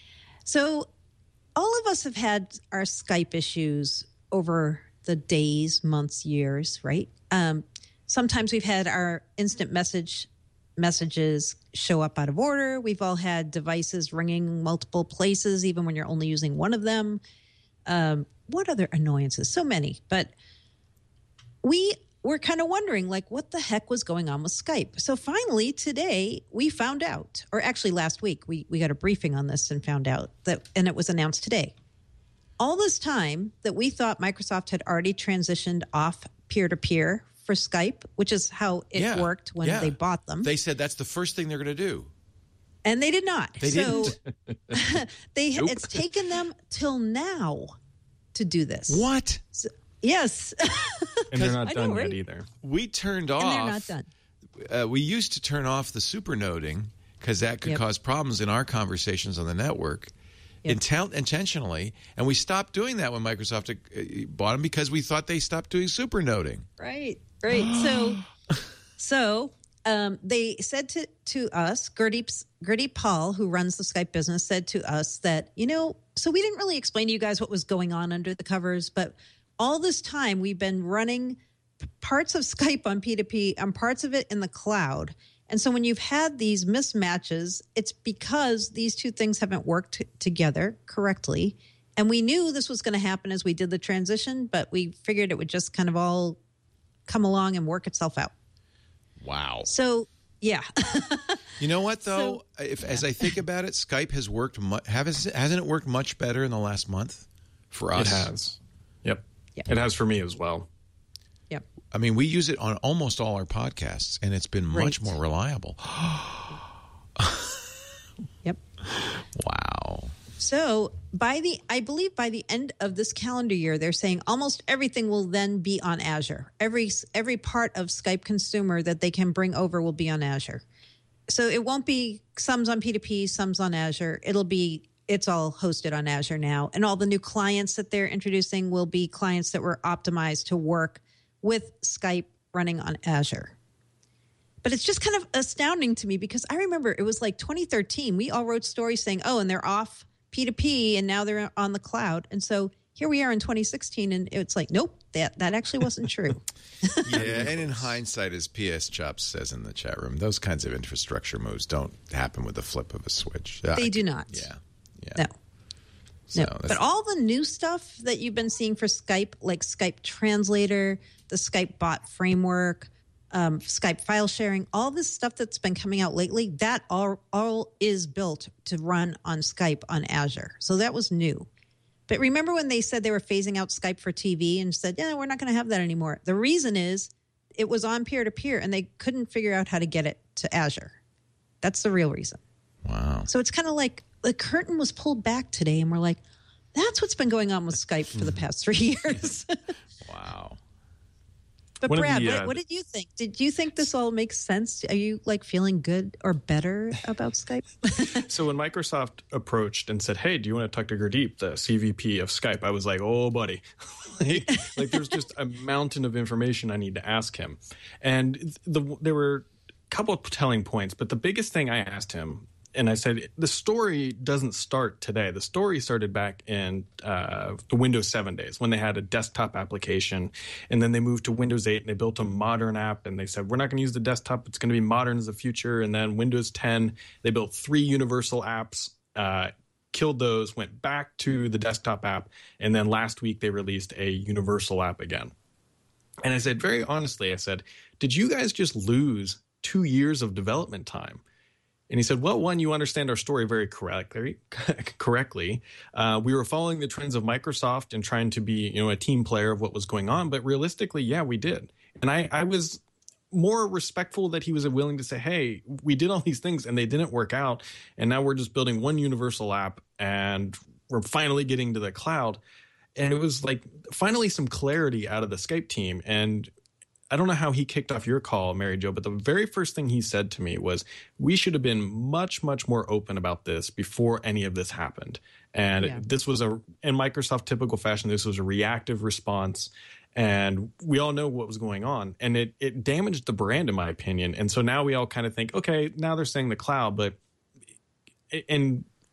So all of us have had our Skype issues over the days, months, years, right? Um, sometimes we've had our instant message messages show up out of order. We've all had devices ringing multiple places, even when you're only using one of them. Um, what other annoyances? So many. But we were kind of wondering, like, what the heck was going on with Skype? So finally, today, we found out, or actually last week, we, we got a briefing on this and found out that, and it was announced today. All this time that we thought Microsoft had already transitioned off peer-to-peer for Skype, which is how it yeah, worked when yeah. they bought them. They said that's the first thing they're going to do. And they did not. They so didn't. they Nope. It's taken them till now to do this. What? So, yes. And they're not I done know, right? yet either. We turned off. And they're not done. Uh, we used to turn off the supernoding because that could Yep. cause problems in our conversations on the network. Yep. Intel- intentionally, and we stopped doing that when Microsoft uh, bought them because we thought they stopped doing supernoding. Right, right. So, so um, they said to, to us, Gurdeep, Gurdeep Paul, who runs the Skype business, said to us that, you know, so we didn't really explain to you guys what was going on under the covers, but all this time we've been running parts of Skype on P two P and parts of it in the cloud. And so when you've had these mismatches, it's because these two things haven't worked t- together correctly. And we knew this was going to happen as we did the transition, but we figured it would just kind of all come along and work itself out. Wow. So, yeah. You know what, though? So, if as I think about it, Skype has worked. Mu- hasn't hasn't it worked much better in the last month for us? It has. Yep. Yeah. It has for me as well. Yep. I mean, we use it on almost all our podcasts, and it's been much Right. more reliable. Yep. Wow. So by the, I believe by the end of this calendar year, they're saying almost everything will then be on Azure. Every every part of Skype Consumer that they can bring over will be on Azure. So it won't be some's on P two P, some's on Azure. It'll be, it's all hosted on Azure now. And all the new clients that they're introducing will be clients that were optimized to work with Skype running on Azure. But it's just kind of astounding to me because I remember it was like twenty thirteen. We all wrote stories saying, oh, and they're off P two P and now they're on the cloud. And so here we are in twenty sixteen and it's like, nope, that, that actually wasn't true. Yeah, and in hindsight, as P S Chops says in the chat room, those kinds of infrastructure moves don't happen with the flip of a switch. They do not. Yeah. Yeah. No. So No, that's- but all the new stuff that you've been seeing for Skype, like Skype Translator, the Skype Bot Framework, um, Skype file sharing, all this stuff that's been coming out lately, that all, all is built to run on Skype on Azure. So that was new. But remember when they said they were phasing out Skype for T V and said, yeah, we're not going to have that anymore. The reason is it was on peer-to-peer and they couldn't figure out how to get it to Azure. That's the real reason. Wow. So it's kind of like the curtain was pulled back today and we're like, that's what's been going on with Skype for the past three years. Wow. But One of Brad, the, what, uh, what did you think? Did you think this all makes sense? Are you like feeling good or better about Skype? So when Microsoft approached and said, hey, do you want to talk to Gurdeep, the C V P of Skype? I was like, oh, buddy. like, like there's just a mountain of information I need to ask him. And the, there were a couple of telling points, but the biggest thing I asked him, and I said, the story doesn't start today. The story started back in uh, the Windows seven days when they had a desktop application. And then they moved to Windows eight and they built a modern app. And they said, we're not going to use the desktop. It's going to be modern as the future. And then Windows ten, they built three universal apps, uh, killed those, went back to the desktop app. And then last week they released a universal app again. And I said, very honestly, I said, did you guys just lose two years of development time? And he said, well, one, you understand our story very correctly. correctly. Uh, we were following the trends of Microsoft and trying to be, you know, a team player of what was going on. But realistically, yeah, we did. And I, I was more respectful that he was willing to say, hey, we did all these things and they didn't work out. And now we're just building one universal app and we're finally getting to the cloud. And it was like finally some clarity out of the Skype team. And I don't know how he kicked off your call, Mary Jo, but the very first thing he said to me was, we should have been much, much more open about this before any of this happened. And Yeah. this was a, in Microsoft typical fashion, this was a reactive response. And we all know what was going on. And it, it damaged the brand, in my opinion. And so now we all kind of think, okay, now they're saying the cloud, but, and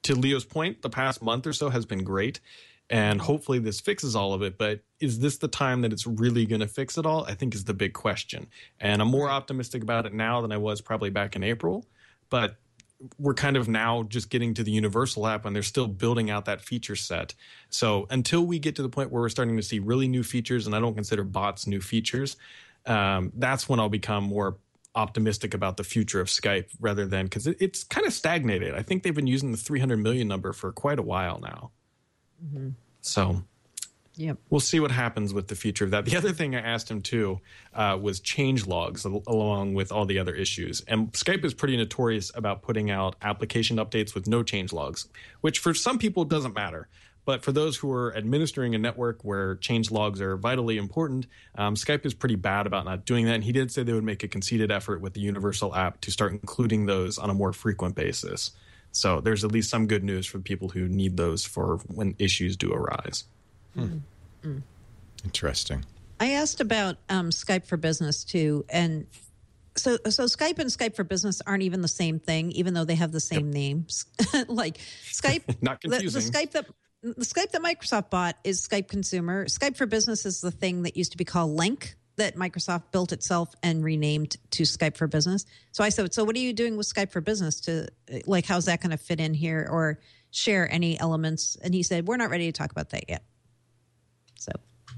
to Leo's point, the past month or so has been great. And hopefully this fixes all of it. But is this the time that it's really going to fix it all? I think is the big question. And I'm more optimistic about it now than I was probably back in April. But we're kind of now just getting to the universal app, and they're still building out that feature set. So until we get to the point where we're starting to see really new features, and I don't consider bots new features, um, that's when I'll become more optimistic about the future of Skype rather than, because it, it's kind of stagnated. I think they've been using the three hundred million number for quite a while now. Mm-hmm. So yep. We'll see what happens with the future of that. The other thing I asked him too uh, was change logs al- along with all the other issues. And Skype is pretty notorious about putting out application updates with no change logs, which for some people doesn't matter. But for those who are administering a network where change logs are vitally important, um, Skype is pretty bad about not doing that. And he did say they would make a conceited effort with the universal app to start including those on a more frequent basis. So there's at least some good news for people who need those for when issues do arise. Hmm. Mm. Interesting. I asked about um, Skype for Business too, and so so Skype and Skype for Business aren't even the same thing, even though they have the same yep. names. Like Skype, not confusing. The, the Skype that the Skype that Microsoft bought is Skype Consumer. Skype for Business is the thing that used to be called Lync that Microsoft built itself and renamed to Skype for Business. So I said, so what are you doing with Skype for Business to, like, how's that going to fit in here or share any elements? And he said, we're not ready to talk about that yet. So,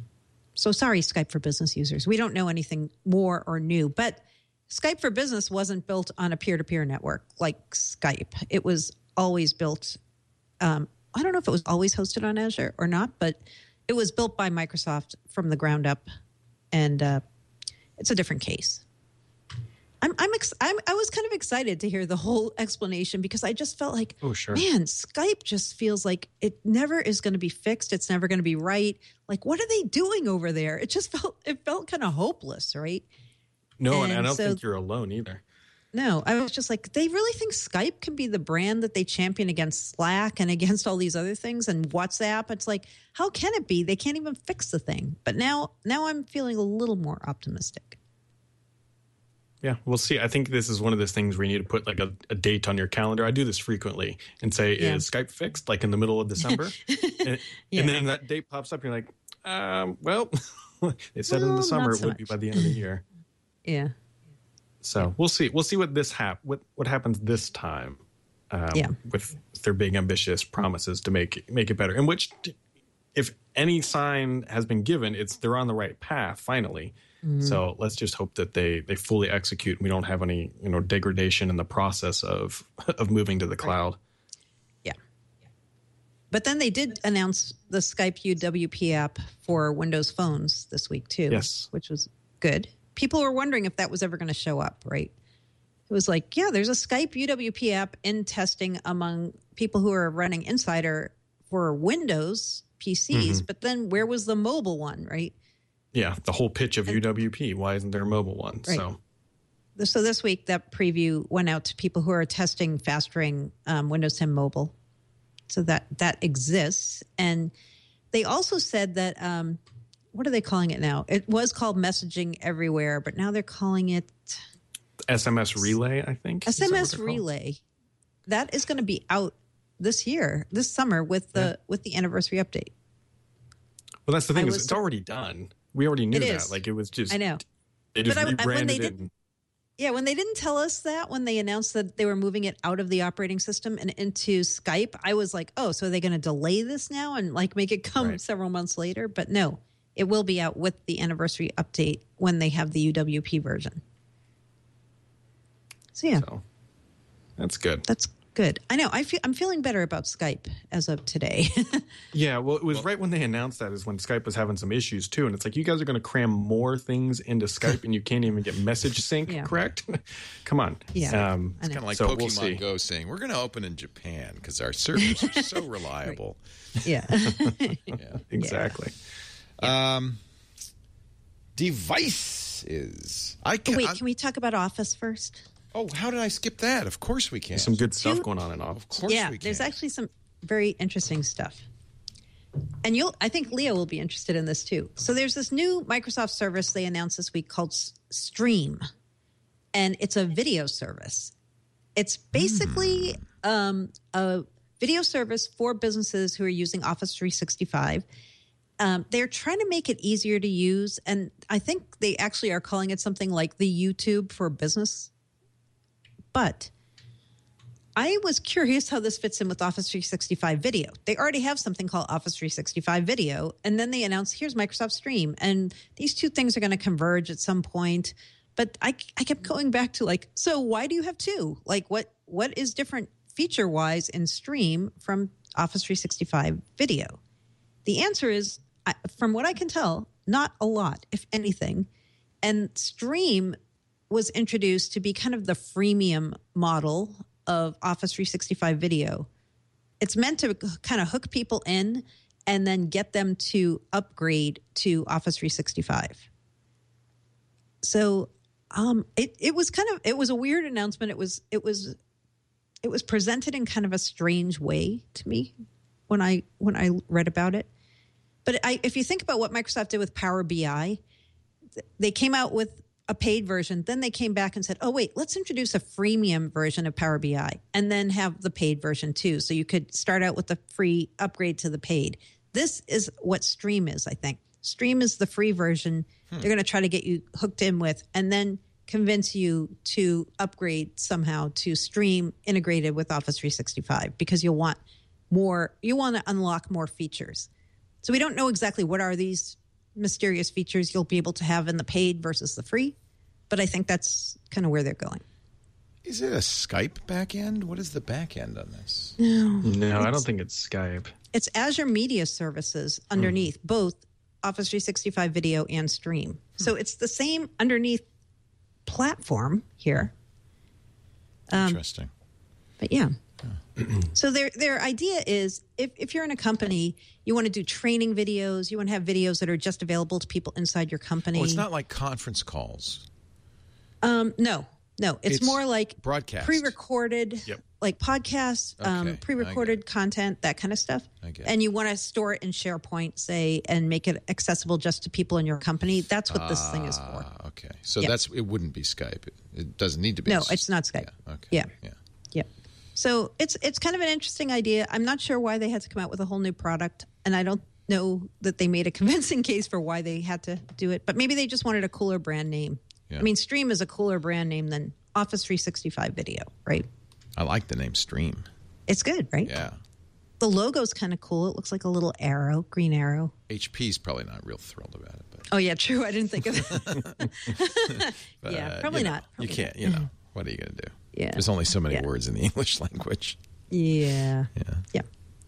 so sorry, Skype for Business users. We don't know anything more or new, but Skype for Business wasn't built on a peer-to-peer network like Skype. It was always built, um, I don't know if it was always hosted on Azure or not, but it was built by Microsoft from the ground up. And uh, it's a different case. I'm, I'm, ex- I'm, I was kind of excited to hear the whole explanation because I just felt like, oh, sure. man, Skype just feels like it never is going to be fixed. It's never going to be right. Like, what are they doing over there? It just felt, it felt kind of hopeless, right? No, and, and I don't so, think you're alone either. No, I was just like, they really think Skype can be the brand that they champion against Slack and against all these other things and WhatsApp. It's like, how can it be? They can't even fix the thing. But now, now I'm feeling a little more optimistic. Yeah, we'll see. I think this is one of those things where you need to put like a, a date on your calendar. I do this frequently and say, yeah. is Skype fixed? Like in the middle of December? and, yeah. and then that date pops up and you're like, um, well, they said well, in the summer so it would much. be by the end of the year. Yeah. So we'll see. We'll see what this hap- what what happens this time. Um, yeah. With their big ambitious promises to make make it better. And which, if any sign has been given, it's they're on the right path finally. Mm-hmm. So let's just hope that they they fully execute and we don't have any you know degradation in the process of of moving to the cloud. Yeah. But then they did announce the Skype U W P app for Windows phones this week too. Yes. Which was good. People were wondering if that was ever going to show up, right? It was like, yeah, there's a Skype U W P app in testing among people who are running Insider for Windows P Cs, mm-hmm. but then where was the mobile one, right? Yeah, the whole pitch of and, U W P. Why isn't there a mobile one? Right. So, so this week, that preview went out to people who are testing Fast Ring um, Windows ten Mobile. So that that exists. And they also said that... Um, what are they calling it now? It was called Messaging Everywhere, but now they're calling it S M S Relay, I think. S M S Relay. That is going to be out this year, this summer with the yeah. with the anniversary update. Well, that's the thing I is was, it's already done. We already knew it that. is. Like it was just I know. They just but I, rebranded when they it. did, and, yeah, when they didn't tell us that, when they announced that they were moving it out of the operating system and into Skype, I was like, oh, so are they going to delay this now and like make it come right. several months later? But no. It will be out with the anniversary update when they have the U W P version. So, yeah. So, that's good. That's good. I know. I feel, I'm feeling better about Skype as of today. Yeah, well, it was well, right when they announced that is when Skype was having some issues, too. And it's like, you guys are going to cram more things into Skype and you can't even get message sync yeah. correct? Come on. Yeah. Um, it's kind of like so Pokemon we'll Go saying, we're going to open in Japan because our servers are so reliable. Yeah. yeah. Exactly. Yeah. Um, devices. I can, Wait, I, can we talk about Office first? Oh, how did I skip that? Of course we can. There's some good stuff Two, going on in Office. Of course yeah, we can. there's actually some very interesting stuff. And you'll, I think Leo will be interested in this too. So there's this new Microsoft service they announced this week called Stream, and it's a video service. It's basically mm. um, a video service for businesses who are using Office three sixty-five. Um, they're trying to make it easier to use. And I think they actually are calling it something like the YouTube for business. But I was curious how this fits in with Office three sixty-five video. They already have something called Office three sixty-five video. And then they announced, here's Microsoft Stream. And these two things are going to converge at some point. But I, I kept going back to like, so why do you have two? Like what what is different feature-wise in Stream from Office three sixty-five video? The answer is, from what I can tell, not a lot, if anything. And Stream was introduced to be kind of the freemium model of Office three sixty-five video. It's meant to kind of hook people in and then get them to upgrade to Office three sixty-five. So um, it it was kind of it was a weird announcement. It was it was it was presented in kind of a strange way to me when I when I read about it. But I, if you think about what Microsoft did with Power B I, they came out with a paid version. Then they came back and said, oh, wait, let's introduce a freemium version of Power B I and then have the paid version too. So you could start out with the free, upgrade to the paid. This is what Stream is, I think. Stream is the free version hmm. they're going to try to get you hooked in with and then convince you to upgrade somehow to Stream integrated with Office three sixty-five because you'll want more, you want to unlock more features. So we don't know exactly what are these mysterious features you'll be able to have in the paid versus the free, but I think that's kind of where they're going. Is it a Skype backend? What is the backend on this? No, no, I don't think it's Skype. It's Azure Media Services underneath mm. both Office three sixty-five Video and Stream. Hmm. So it's the same underneath platform here. Um, Interesting. But yeah. So their their idea is if, if you're in a company, you want to do training videos, you want to have videos that are just available to people inside your company. Oh, it's not like conference calls. Um, no, no. It's, it's more like broadcast, pre-recorded, yep. like podcasts, okay, um, pre-recorded content, that kind of stuff. I get and you want to store it in SharePoint, say, and make it accessible just to people in your company. That's what uh, this thing is for. Okay, so yep. that's it. Wouldn't be Skype. It, it doesn't need to be. No, it's not Skype. Yeah. Okay. Yeah. Yeah. Yeah. So it's it's kind of an interesting idea. I'm not sure why they had to come out with a whole new product, and I don't know that they made a convincing case for why they had to do it. But maybe they just wanted a cooler brand name. Yeah. I mean, Stream is a cooler brand name than Office three sixty-five Video, right? I like the name Stream. It's good, right? Yeah. The logo's kind of cool. It looks like a little arrow, green arrow. H P's probably not real thrilled about it. But. Oh, yeah, true. I didn't think of that. but, yeah, uh, probably you know, not. Probably you can't, not. you know. What are you going to do? Yeah. There's only so many yeah. words in the English language. Yeah. Yeah. Yeah.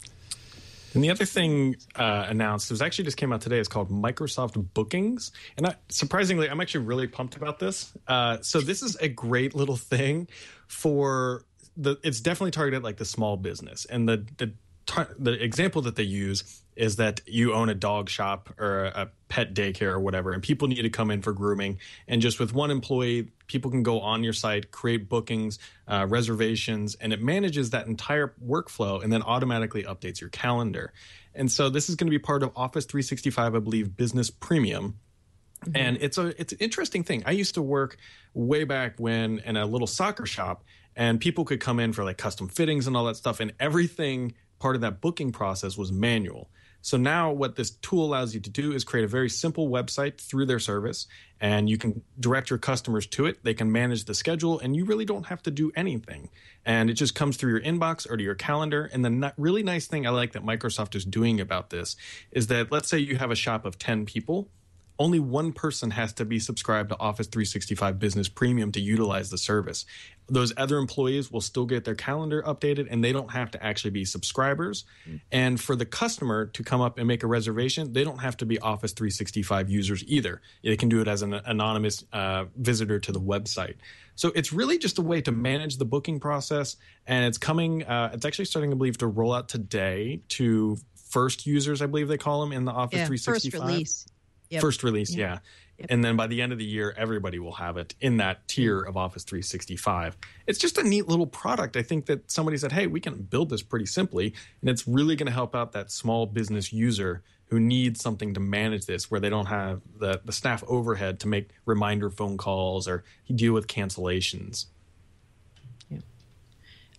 And the other thing uh, announced, it was actually just came out today, is called Microsoft Bookings. And I, surprisingly, I'm actually really pumped about this. Uh, so this is a great little thing for the, it's definitely targeted like the small business. And the, the, the example that they use is that you own a dog shop or a pet daycare or whatever, and people need to come in for grooming. And just with one employee, people can go on your site, create bookings, uh, reservations, and it manages that entire workflow and then automatically updates your calendar. And so this is going to be part of Office three sixty-five, I believe, Business Premium. Mm-hmm. And it's a it's an interesting thing. I used to work way back when in a little soccer shop, and people could come in for like custom fittings and all that stuff, and everything part of that booking process was manual. So now what this tool allows you to do is create a very simple website through their service, and you can direct your customers to it. They can manage the schedule, and you really don't have to do anything. And it just comes through your inbox or to your calendar. And the really nice thing I like that Microsoft is doing about this is that let's say you have a shop of ten people. Only one person has to be subscribed to Office three sixty-five Business Premium to utilize the service. Those other employees will still get their calendar updated, and they don't have to actually be subscribers. Mm. And for the customer to come up and make a reservation, they don't have to be Office three sixty-five users either. They can do it as an anonymous uh, visitor to the website. So it's really just a way to manage the booking process, and it's coming. Uh, it's actually starting, I believe, to roll out today to first users, I believe they call them, in the Office yeah, three sixty-five. First release. Yep. First release, yeah. yeah. Yep. And then by the end of the year, everybody will have it in that tier of Office three sixty-five. It's just a neat little product. I think that somebody said, hey, we can build this pretty simply, and it's really going to help out that small business user who needs something to manage this, where they don't have the, the staff overhead to make reminder phone calls or deal with cancellations. Yeah.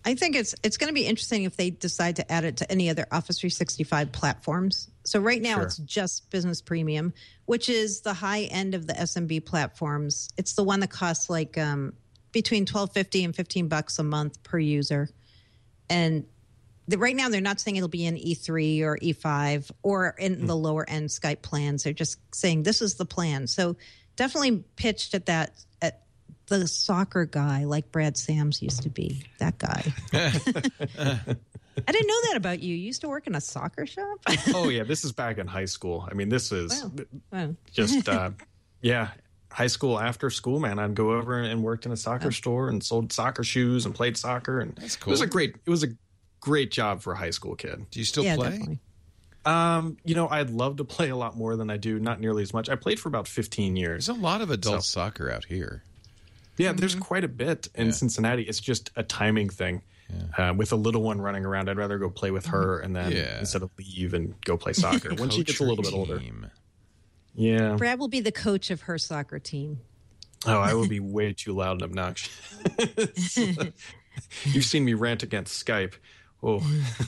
I think it's it's going to be interesting if they decide to add it to any other Office three sixty-five platforms. So right now Sure. it's just Business Premium, which is the high end of the S M B platforms. It's the one that costs like um, between twelve fifty and fifteen bucks a month per user. And the, right now they're not saying it'll be in E three or E five or in mm. the lower end Skype plans. They're just saying this is the plan. So definitely pitched at that at the soccer guy like Brad Sams used to be, that guy. I didn't know that about you. You used to work in a soccer shop? Oh, yeah. This is back in high school. I mean, this is Wow. Wow. just, uh, yeah, high school after school, man. I'd go over and worked in a soccer Oh. store and sold soccer shoes and played soccer. And That's It cool. was a great, it was a great job for a high school kid. Do you still Yeah, play? definitely. Um, you know, I'd love to play a lot more than I do. Not nearly as much. I played for about fifteen years. There's a lot of adult So- soccer out here. Yeah, there's quite a bit in Yeah. Cincinnati. It's just a timing thing. Uh, with a little one running around, I'd rather go play with her and then Yeah. instead of leave and go play soccer when she gets a little bit older. Team. Yeah. Brad will be the coach of her soccer team. Oh, I would be way too loud and obnoxious. You've seen me rant against Skype. Oh,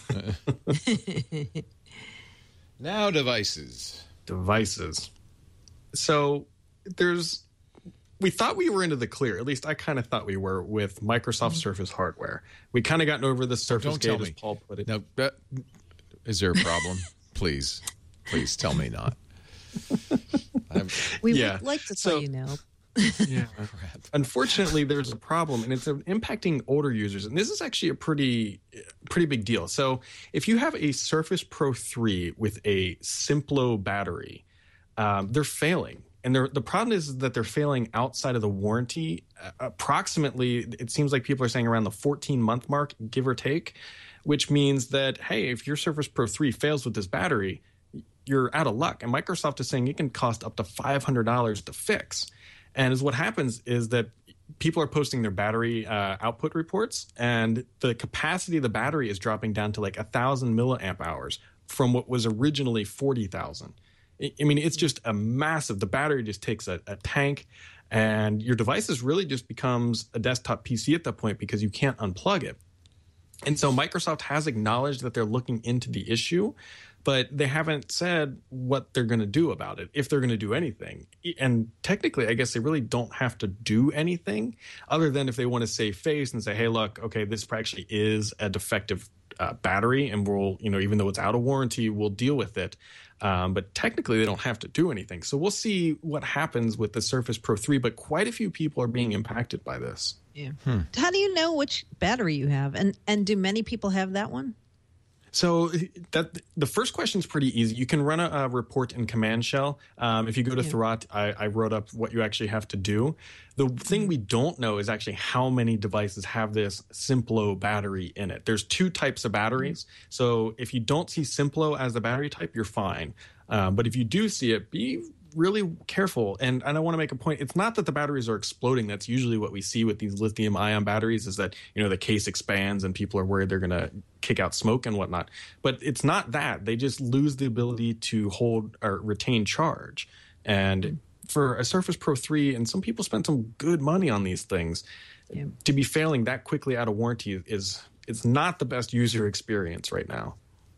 Now devices. devices. So there's, we thought we were into the clear. At least I kind of thought we were with Microsoft Surface hardware. We kind of gotten over the Surface Don't tell Gate, as me. Paul put it. Now, uh, is there a problem? Please, please tell me not. I'm, We Yeah. would like to tell So- you no. Yeah. Unfortunately, there's a problem, and it's impacting older users. And this is actually a pretty, pretty big deal. So, if you have a Surface Pro three with a Simplo battery, um, they're failing. And they're, the problem is that they're failing outside of the warranty. Uh, approximately, it seems like people are saying around the fourteen month mark, give or take, which means that, hey, if your Surface Pro three fails with this battery, you're out of luck. And Microsoft is saying it can cost up to five hundred dollars to fix. And is what happens is that people are posting their battery uh, output reports, and the capacity of the battery is dropping down to like a thousand milliamp hours from what was originally forty thousand. I I mean, it's just a massive. The battery just takes a, a tank, and your device is really just becomes a desktop P C at that point because you can't unplug it. And so Microsoft has acknowledged that they're looking into the issue, but they haven't said what they're going to do about it, if they're going to do anything. And technically, I guess they really don't have to do anything other than if they want to save face and say, hey, look, okay, this actually is a defective uh, battery, and we'll, you know, even though it's out of warranty, we'll deal with it. Um, but technically, they don't have to do anything. So we'll see what happens with the Surface Pro three, but quite a few people are being impacted by this. Yeah. How do you know which battery you have? And and do many people have that one? So that the first question is pretty easy. You can run a, a report in Command Shell. Um, if you go to Yeah. Thurrott, I, I wrote up what you actually have to do. The thing we don't know is actually how many devices have this Simplo battery in it. There's two types of batteries. So if you don't see Simplo as the battery type, you're fine. Um, but if you do see it, be really careful. And, and I want to make a point. It's not that the batteries are exploding. That's usually what we see with these lithium ion batteries, is that, you know, the case expands and people are worried they're going to kick out smoke and whatnot. But it's not that. They just lose the ability to hold or retain charge. And for a Surface Pro three, and some people spend some good money on these things, Yeah. to be failing that quickly out of warranty is it's not the best user experience right now.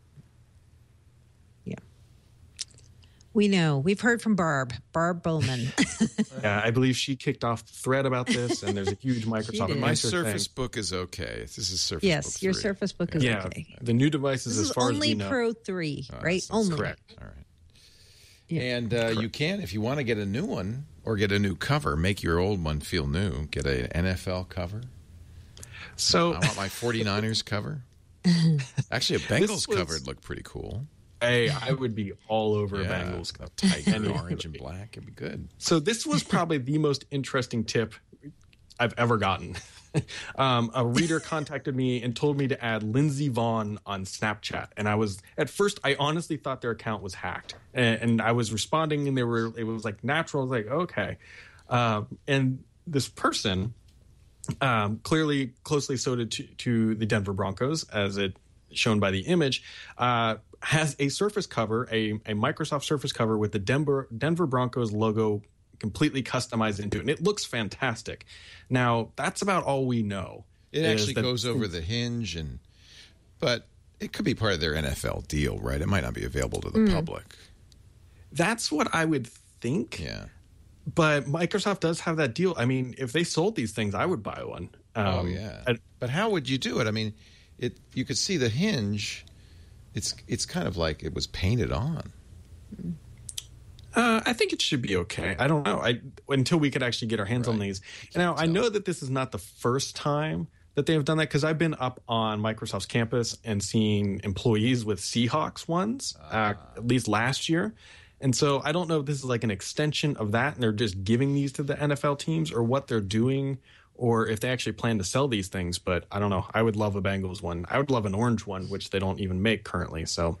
Yeah. We know. We've heard from Barb, Barb Bowman. Yeah, I believe she kicked off the thread about this, and there's a huge Microsoft did. My answer Surface thing. Book is okay. This is Surface yes, Book your three. Surface Book is Yeah, okay. the new devices, This as is far as only we know. Pro three, Oh, right? that's Only. Correct. All right. Yeah. And uh, you can, if you want to get a new one or get a new cover, make your old one feel new. Get an N F L cover. So I want my forty-niners cover. Actually, a Bengals was- cover would look pretty cool. Hey, I would be all over Yeah, Bengals. a tiger, orange and black. It'd be good. So this was probably the most interesting tip I've ever gotten. um, a reader contacted me and told me to add Lindsey Vaughn on Snapchat, and I was at first I honestly thought their account was hacked, and, and I was responding, and they were it was like natural. I was like, okay, um, and this person um, clearly closely associated to, to the Denver Broncos, as it shown by the image, uh, has a Surface cover, a, a Microsoft Surface cover with the Denver Denver Broncos logo completely customized into it, and it looks fantastic. Now, that's about all we know. It actually that, goes over the hinge, and but it could be part of their N F L deal, right? It might not be available to the mm. public. That's what I would think. Yeah. But Microsoft does have that deal. I mean, if they sold these things, I would buy one. Um, oh, yeah. I, but how would you do it? I mean, it you could see the hinge. It's it's kind of like it was painted on. Uh, I think it should be okay. I don't know. I until we could actually get our hands right. on these. Now, I know that this is not the first time that they have done that, because I've been up on Microsoft's campus and seen employees with Seahawks ones, uh, uh, at least last year. And so I don't know if this is like an extension of that and they're just giving these to the N F L teams, or what they're doing, or if they actually plan to sell these things. But I don't know. I would love a Bengals one. I would love an orange one, which they don't even make currently. So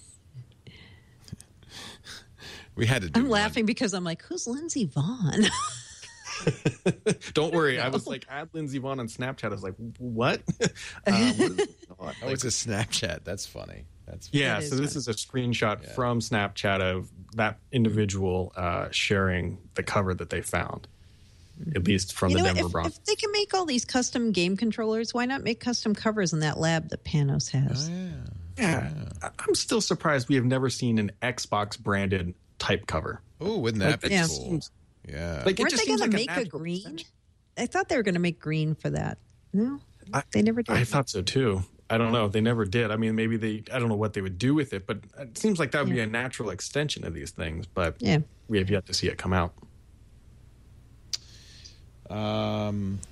we had to do I'm one. laughing because I'm like, who's Lindsey Vonn? Don't worry. I was like, add Lindsey Vonn on Snapchat. I was like, what? um, what is oh, like, it's a Snapchat. That's funny. That's funny. Yeah, that so is this funny. is a screenshot yeah. from Snapchat of that individual uh, sharing the cover that they found, at least from you the know Denver what? If, Broncos. if they can make all these custom game controllers, why not make custom covers in that lab that Panos has? Oh, yeah. Yeah. yeah. I'm still surprised we have never seen an Xbox branded type cover. Oh, wouldn't that like, be yeah. cool? Seems, yeah. like, Weren't it just they going seems to like make a, a green? I thought they were going to make green for that. No, I, they never did. I thought so too. I don't know. They never did. I mean, maybe they, I don't know what they would do with it, but it seems like that would yeah. be a natural extension of these things, but yeah. we have yet to see it come out. Um,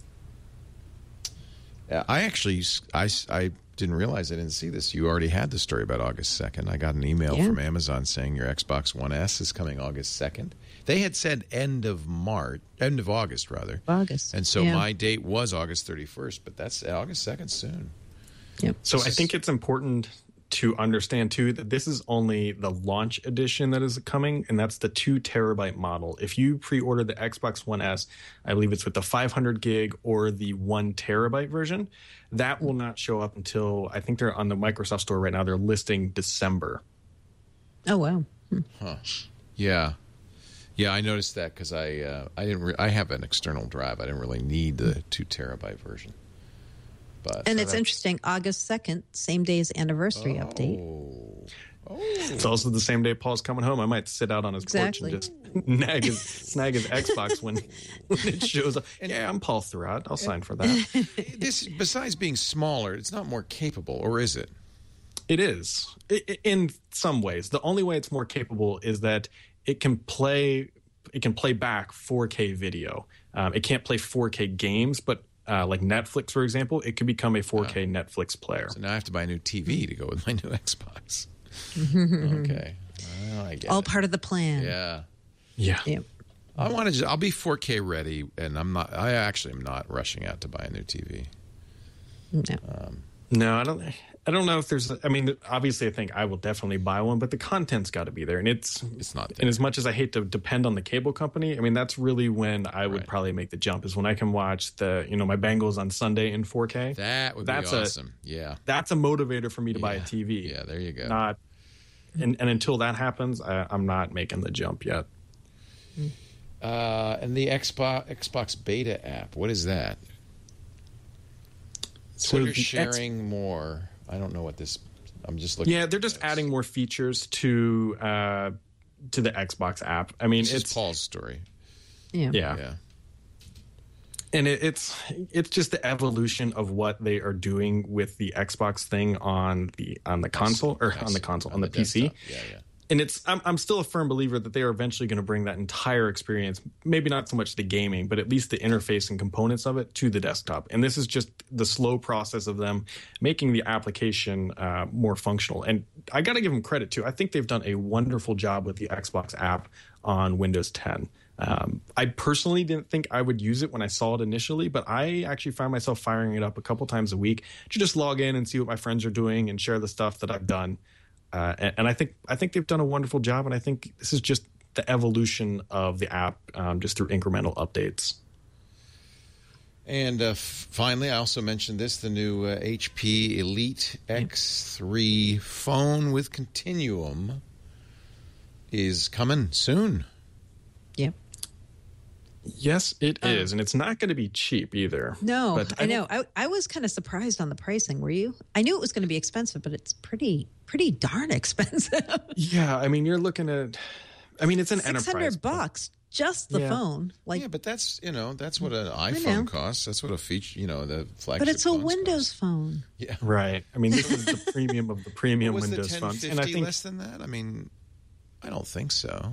yeah, I actually, I, I didn't realize I didn't see this. You already had the story about August second. I got an email Yeah. from Amazon saying your Xbox One S is coming August second. They had said end of March, end of August, rather. August. And so yeah. my date was August thirty-first, but that's August second soon. Yep. So This I is- think it's important to understand, too, that this is only the launch edition that is coming, and that's the two terabyte model. If you pre-order the Xbox One S, I believe it's with the five hundred gig or the one terabyte version, that will not show up until, I think they're on the Microsoft Store right now. They're listing December. Oh, wow. Hmm. Huh. Yeah. Yeah, I noticed that because I uh, I didn't re- I have an external drive. I didn't really need the two terabyte version. But And so it's that- interesting. August second, same day as anniversary oh. update. Oh. It's also the same day Paul's coming home. I might sit out on his Exactly. porch and just nag his, snag his Xbox when, when it shows up. Yeah, I'm Paul Thurrott. I'll sign for that. This, besides being smaller, it's not more capable, or is it? It is, I- I- in some ways. The only way it's more capable is that it can play. It can play back four K video. Um, it can't play four K games, but uh, like Netflix, for example, it could become a four K oh. Netflix player. So now I have to buy a new T V to go with my new Xbox. Okay, well, I get All it. part of the plan. Yeah, Yeah. Yep. I want to. I'll be four K ready, and I'm not. I actually am not rushing out to buy a new T V. No. Um, No, I don't. I don't know if there's. I mean, obviously, I think I will definitely buy one, but the content's got to be there, and it's It's not there. And as much as I hate to depend on the cable company, I mean, that's really when I would Right. probably make the jump. Is when I can watch the, you know, my Bengals on Sunday in four K. that would That's be a- awesome. yeah. That's a motivator for me to buy a Yeah. T V. Yeah, there you go. Not, and, and until that happens, I, I'm not making the jump yet. Uh, and the Xbox Xbox Beta app. What is that? So Twitter the X- sharing more. I don't know what this. I'm just looking. Yeah, at they're just this. adding more features to uh, to the Xbox app. I mean, This it's is Paul's story. Yeah. yeah. Yeah. And it, it's it's just the evolution of what they are doing with the Xbox thing on the on the console or I on see. the console on the, P C. desktop. Yeah, yeah. And it's I'm I'm still a firm believer that they are eventually going to bring that entire experience, maybe not so much the gaming, but at least the interface and components of it to the desktop. And this is just the slow process of them making the application uh, more functional. And I got to give them credit too. I think they've done a wonderful job with the Xbox app on Windows ten. Um, I personally didn't think I would use it when I saw it initially, but I actually find myself firing it up a couple times a week to just log in and see what my friends are doing and share the stuff that I've done. Uh, and, and I think I think they've done a wonderful job, and I think this is just the evolution of the app, um, just through incremental updates. And uh, f- finally, I also mentioned this: the new uh, H P Elite X three phone with Continuum is coming soon. Yep. Yes, it Um, is, and it's not going to be cheap either. No, But I, I know. I, I was kind of surprised on the pricing. Were you? I knew it was going to be expensive, but it's pretty pretty darn expensive. Yeah, I mean, you're looking at. I mean, it's an Six enterprise. hundred bucks just the Yeah. phone. Like, yeah, but that's you know that's what an know. iPhone costs. That's what a feature you know the flagship. but it's a phones Windows cost. phone. Yeah, Right. I mean, this is the premium of the premium was Windows the phones, ten and I fifty think less than that? I mean, I don't think so.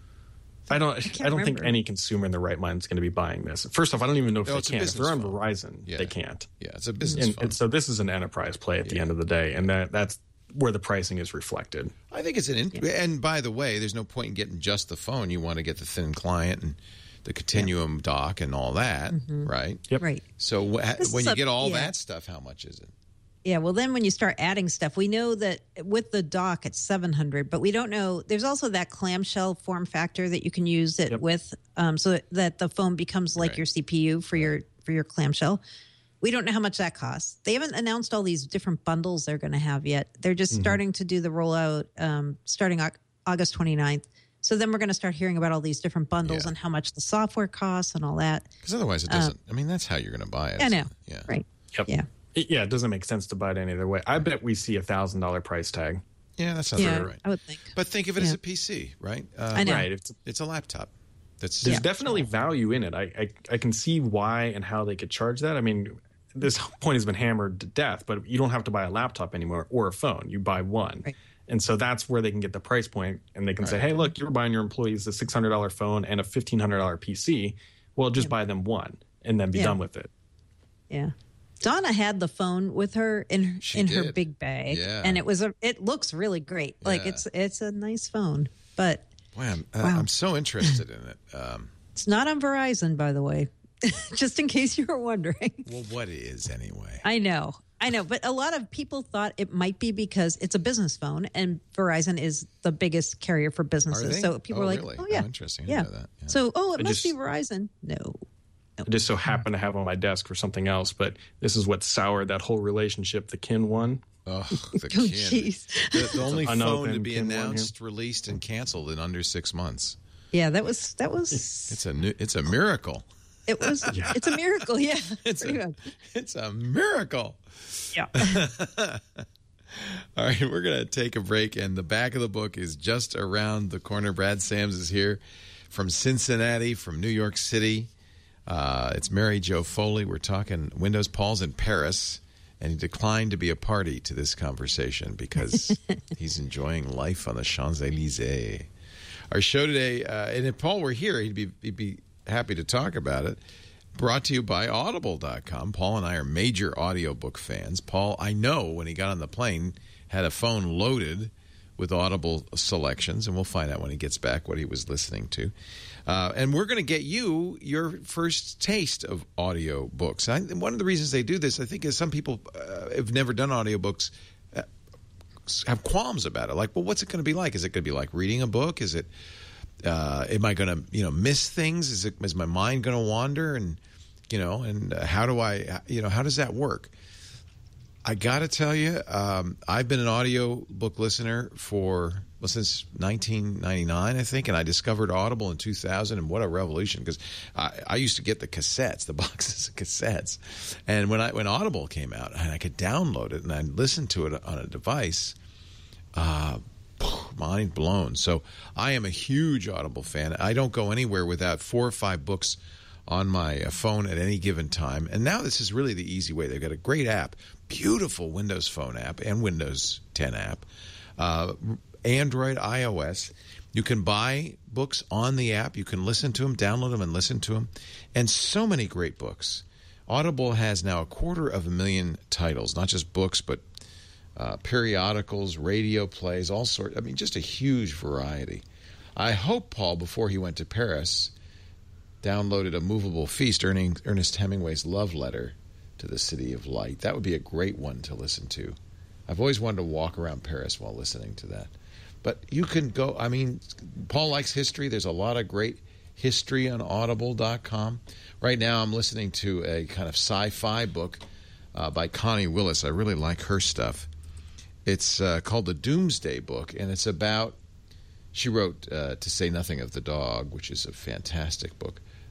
I don't. I, can't don't think remember. any consumer in their right mind is going to be buying this. First off, I don't even know if No, they it's a can. If business they're on phone. Verizon, Yeah. they can't. Yeah, it's a business And, phone. and so this is an enterprise play at the end of the day, and that that's where the pricing is reflected. I think it's an. In- And by the way, there's no point in getting just the phone. You want to get the thin client and the Continuum dock and all that, right? Yep. Right. So wh- This when is you a- get all yeah. that stuff, how much is it? Yeah, well, then when you start adding stuff, we know that with the dock it's seven hundred, but we don't know. There's also that clamshell form factor that you can use it Yep. with, um, so that the phone becomes like Right. your C P U for your for your clamshell. We don't know how much that costs. They haven't announced all these different bundles they're going to have yet. They're just Mm-hmm. starting to do the rollout um, starting Au- August twenty-ninth. So then we're going to start hearing about all these different bundles Yeah. and how much the software costs and all that. Because otherwise, it doesn't. I mean, that's how you're going to buy it. I know, Yeah. right? Yep. Yeah. It, yeah, it doesn't make sense to buy it any other way. I bet we see a thousand dollar price tag. Yeah, that sounds Yeah, about right. I would think. But think of it as Yeah. a P C, right? Uh, I know. Right. It's, It's a laptop. That's there's Yeah. definitely value in it. I, I I can see why and how they could charge that. I mean, this point has been hammered to death, but you don't have to buy a laptop anymore or a phone. You buy one. Right. And so that's where they can get the price point, and they can say, hey, look, you're buying your employees a six hundred dollars phone and a fifteen hundred dollars P C. Well, just buy them one and then be Yeah. done with it. Yeah. Donna had the phone with her in her, She in her did. big bag, Yeah. and it was a. It looks really great. Like Yeah. it's it's a nice phone, but Boy, I'm, uh, Wow. I'm so interested in it. Um, it's not on Verizon, by the way. Just in case you were wondering. well, what is anyway? I know, I know, but a lot of people thought it might be because it's a business phone, and Verizon is the biggest carrier for businesses. they? So people Oh, are like, really? "Oh yeah, Oh, interesting. I yeah." didn't know that. Yeah. So, oh, it I must just- be Verizon. No, I just so happen to have on my desk for something else, but this is what soured that whole relationship, the Kin one. Oh, the oh kin. jeez, The, the only phone to unopened be Kin one here. announced, released, and canceled in under six months. yeah, that was that was It's a new, it's a miracle. it was it's a miracle. Yeah, It's pretty a, much. it's a miracle. Yeah. All right, we're going to take a break, and the back of the book is just around the corner. Brad Sams is here from Cincinnati, from New York City. Uh, it's Mary Jo Foley. We're talking Windows. Paul's in Paris, and he declined to be a party to this conversation because he's enjoying life on the Champs-Élysées. Our show today, uh, and if Paul were here, he'd be, he'd be happy to talk about it. Brought to you by Audible dot com. Paul and I are major audiobook fans. Paul, I know when he got on the plane, had a phone loaded with Audible selections, and we'll find out when he gets back what he was listening to. Uh, and we're going to get you your first taste of audiobooks. I, one of the reasons they do this, I think, is some people uh, have never done audiobooks uh, have qualms about it. Like, well, what's it going to be like? Is it going to be like reading a book? Is it... Uh, am I going to, you know, miss things? Is it, is my mind going to wander? And, you know, and uh, how do I, you know, how does that work? I got to tell you, um, I've been an audio book listener for, well, since nineteen ninety-nine, I think, and I discovered Audible in two thousand, and what a revolution, because I, I used to get the cassettes, the boxes of cassettes. And when I when Audible came out, and I could download it, and I listened to it on a device, uh mind blown. So I am a huge Audible fan. I don't go anywhere without four or five books on my phone at any given time. And now this is really the easy way. They've got a great app, beautiful Windows Phone app and Windows ten app, uh, Android, iOS. You can buy books on the app. You can listen to them, download them, and listen to them. And so many great books. Audible has now a quarter of a million titles, not just books, but Uh, periodicals, radio plays, all sorts. I mean, just a huge variety. I hope Paul, before he went to Paris, downloaded A Movable Feast, Erning, Ernest Hemingway's love letter to the City of Light. That would be a great one to listen to. I've always wanted to walk around Paris while listening to that. But you can go, I mean, Paul likes history. There's a lot of great history on Audible dot com. Right now I'm listening to a kind of sci-fi book uh, by Connie Willis. I really like her stuff. It's uh, called The Doomsday Book, and it's about, she wrote uh, To Say Nothing of the Dog, which is a fantastic book,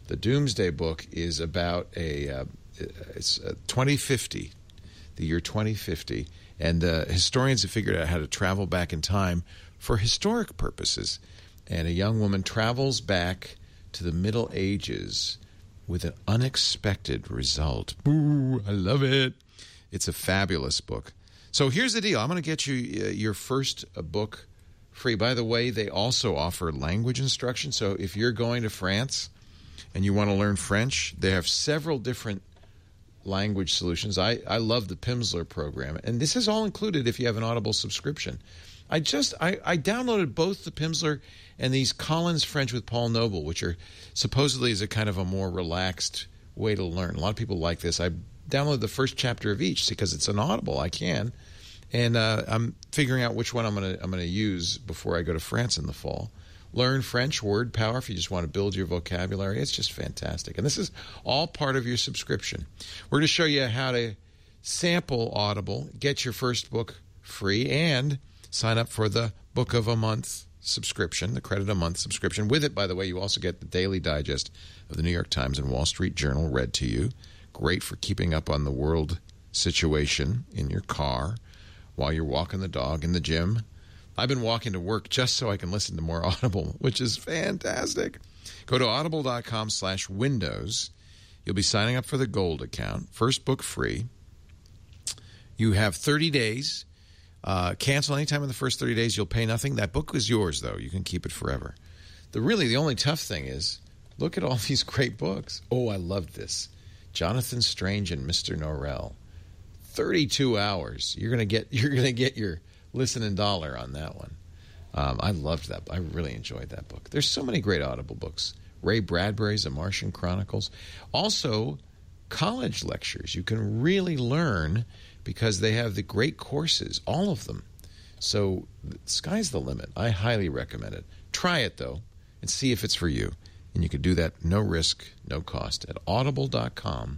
The Doomsday Book is about a uh, it's uh, twenty fifty, the year twenty fifty, and uh, historians have figured out how to travel back in time for historic purposes. And a young woman travels back to the Middle Ages with an unexpected result. Boo! I love it. It's a fabulous book. So here's the deal. I'm going to get you uh, your first uh, book free. By the way, they also offer language instruction. So if you're going to France and you want to learn French, they have several different language solutions. I, I love the Pimsleur program. And this is all included if you have an Audible subscription. I just I, I downloaded both the Pimsleur and these Collins French with Paul Noble, which are supposedly is a kind of a more relaxed way to learn. A lot of people like this. I downloaded the first chapter of each because it's an Audible. I can. And uh, I'm figuring out which one I'm going to I'm going to use before I go to France in the fall. Learn French word power if you just want to build your vocabulary. It's just fantastic. And this is all part of your subscription. We're going to show you how to sample Audible, get your first book free, and sign up for the Book of a Month subscription, the Credit a Month subscription. With it, by the way, you also get the daily digest of the New York Times and Wall Street Journal read to you. Great for keeping up on the world situation in your car while you're walking the dog in the gym. I've been walking to work just so I can listen to more Audible, which is fantastic. Go to audible.com slash windows. You'll be signing up for the gold account. First book free. You have thirty days. Uh, cancel anytime in the first thirty days. You'll pay nothing. That book is yours, though. You can keep it forever. The really, the only tough thing is, look at all these great books. Oh, I loved this. Jonathan Strange and Mister Norrell. thirty-two hours. You're gonna get. You're gonna get your listening dollar on that one. Um, I loved that. I really enjoyed that book. There's so many great Audible books. Ray Bradbury's The Martian Chronicles. Also, college lectures. You can really learn because they have the great courses, all of them. So the sky's the limit. I highly recommend it. Try it, though, and see if it's for you. And you can do that no risk, no cost at audible.com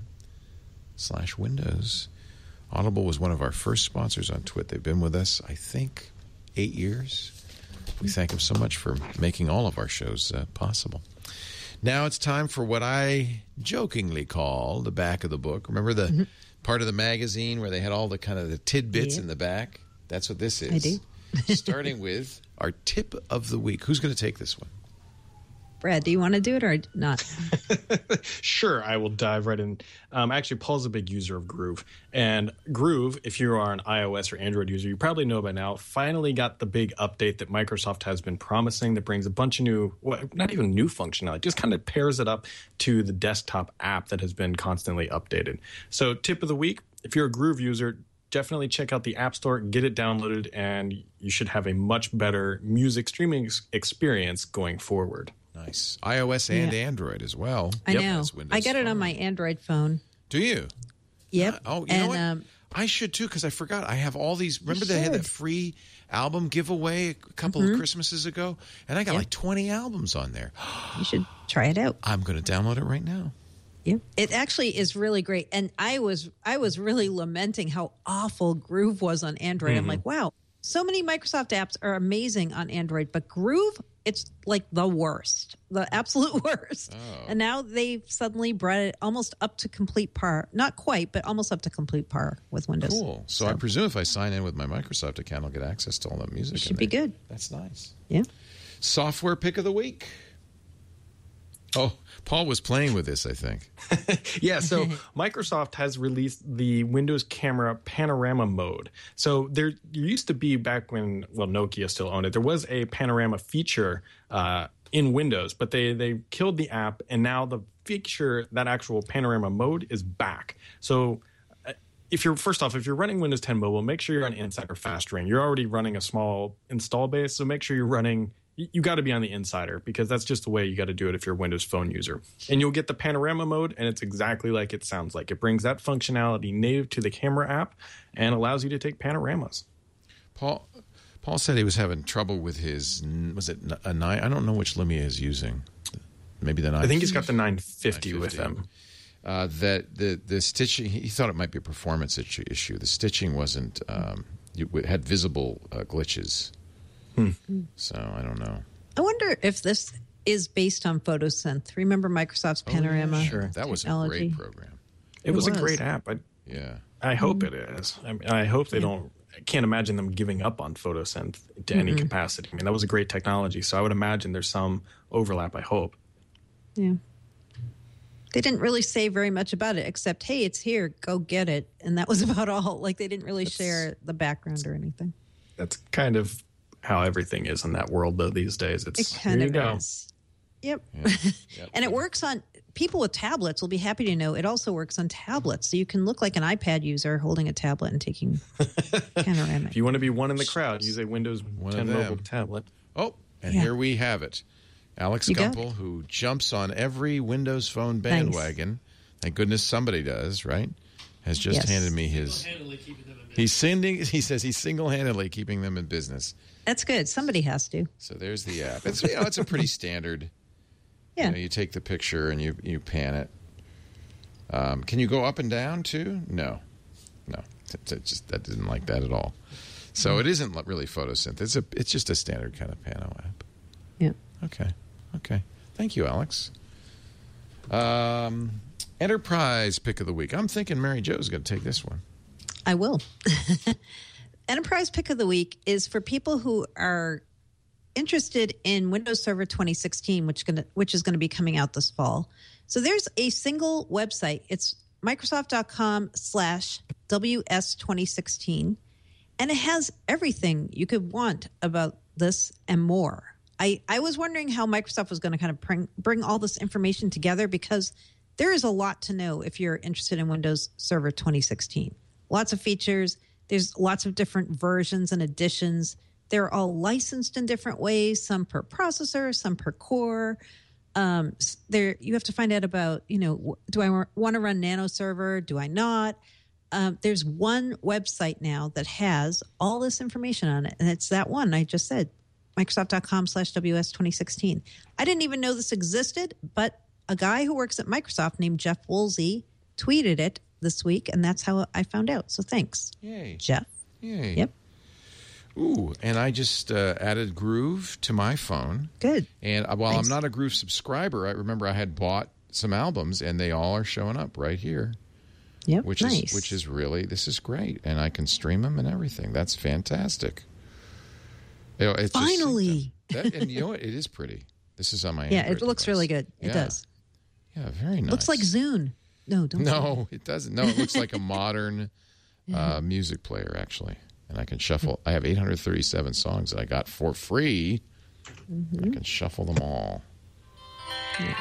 slash windows. Audible was one of our first sponsors on Twit. They've been with us, I think, eight years. We thank them so much for making all of our shows uh, possible. Now it's time for what I jokingly call the back of the book. Remember the mm-hmm. part of the magazine where they had all the kind of the tidbits yeah. in the back? That's what this is. I do. Starting with our tip of the week. Who's going to take this one? Brad, do you want to do it or not? Sure, I will dive right in. Um, actually, Paul's a big user of Groove. And Groove, if you are an iOS or Android user, you probably know by now, finally got the big update that Microsoft has been promising that brings a bunch of new, well, not even new functionality, just kind of pairs it up to the desktop app that has been constantly updated. So tip of the week, if you're a Groove user, definitely check out the App Store, get it downloaded, and you should have a much better music streaming ex- experience going forward. Nice. iOS and yeah. Android as well. I yep. know. I got it on my Android phone. Do you? Yep. Uh, oh, you and, know what? Um, I should too because I forgot. I have all these. Remember should. they had that free album giveaway a couple mm-hmm. of Christmases ago? And I got yep. like twenty albums on there. You should try it out. I'm going to download it right now. Yeah. It actually is really great. And I was I was really lamenting how awful Groove was on Android. Mm-hmm. I'm like, wow, so many Microsoft apps are amazing on Android, but Groove, it's like the worst, the absolute worst. Oh. And now they've suddenly brought it almost up to complete par. Not quite, but almost up to complete par with Windows. Cool. So, so I presume if I sign in with my Microsoft account, I'll get access to all that music. It should be good. That's nice. Yeah. Software pick of the week. Oh, Paul was playing with this, I think. yeah, so Microsoft has released the Windows Camera Panorama mode. So there used to be, back when, well, Nokia still owned it, there was a panorama feature uh, in Windows, but they, they killed the app, and now the feature, that actual panorama mode, is back. So uh, if you're, first off, if you're running Windows ten Mobile, make sure you're on Insider Fast Ring. You're already running a small install base, so make sure you're running... You got to be on the Insider because that's just the way you got to do it if you're a Windows Phone user. And you'll get the panorama mode, and it's exactly like it sounds like. It brings that functionality native to the camera app and allows you to take panoramas. Paul Paul said he was having trouble with his, was it a nine? I don't know which Lumia is using. Maybe the nine. I think he's got the nine fifty, nine fifty with him. Uh, that the the stitching, he thought it might be a performance issue. The stitching wasn't, um, it had visible uh, glitches. Hmm. So I don't know. I wonder if this is based on PhotoSynth. Remember Microsoft's Panorama? Oh, yeah, sure. That was technology? a great program. It, it was, was a great app. I, yeah. I hope mm-hmm. it is. I mean, I hope they yeah. don't. I can't imagine them giving up on PhotoSynth to mm-hmm. any capacity. I mean, that was a great technology. So I would imagine there's some overlap, I hope. Yeah. They didn't really say very much about it, except, hey, it's here, go get it. And that was about all. Like, they didn't really that's, share the background or anything. That's kind of how everything is in that world, though, these days. It's, it kind here of you go. is. Yep. Yeah. Yep. And it works on, people with tablets will be happy to know it also works on tablets. So you can look like an iPad user holding a tablet and taking panoramic. If you want to be one in the crowd, use a Windows one ten mobile tablet. Oh, and yeah. here we have it. Alex You Gumpel, who jumps on every Windows Phone bandwagon. Nice. Thank goodness somebody does, right? Has just yes. handed me his. He's sending. He says he's single-handedly keeping them in business. That's good. Somebody has to. So there's the app. It's, you know, it's a pretty standard. Yeah. You know, you take the picture and you you pan it. Um, can you go up and down too? No, no. It, it just that didn't like that at all. So it isn't really PhotoSynth. It's a it's just a standard kind of Pano app. Yeah. Okay. Okay. Thank you, Alex. Um, Enterprise pick of the week. I'm thinking Mary Jo's going to take this one. I will. Enterprise pick of the week is for people who are interested in Windows Server twenty sixteen, which gonna which is going to be coming out this fall. So there's a single website. It's Microsoft.com slash WS twenty sixteen, and it has everything you could want about this and more. I, I was wondering how Microsoft was going to kind of bring, bring all this information together, because there is a lot to know if you're interested in Windows Server twenty sixteen. Lots of features. There's lots of different versions and editions. They're all licensed in different ways, some per processor, some per core. Um, there, you have to find out about, you know, do I want to run Nano Server? Do I not? Um, there's one website now that has all this information on it, and it's that one I just said, Microsoft.com slash WS twenty sixteen. I didn't even know this existed, but a guy who works at Microsoft named Jeff Woolsey tweeted it this week, and that's how I found out. So thanks, Yay. Jeff. Yay. Yep. Ooh, and I just uh, added Groove to my phone. Good. And while nice. I'm not a Groove subscriber, I remember I had bought some albums, and they all are showing up right here. Yep, which nice. is which is really, this is great, and I can stream them and everything. That's fantastic. You know, it's Finally. Just, that, and you know what? It is pretty. This is on my yeah. Android It looks device. really good. It yeah. does. Yeah, very nice. Looks like Zune. No, don't. No, it doesn't. No, it looks like a modern uh, music player, actually. And I can shuffle. I have eight hundred thirty-seven songs that I got for free. Mm-hmm. I can shuffle them all. Yeah.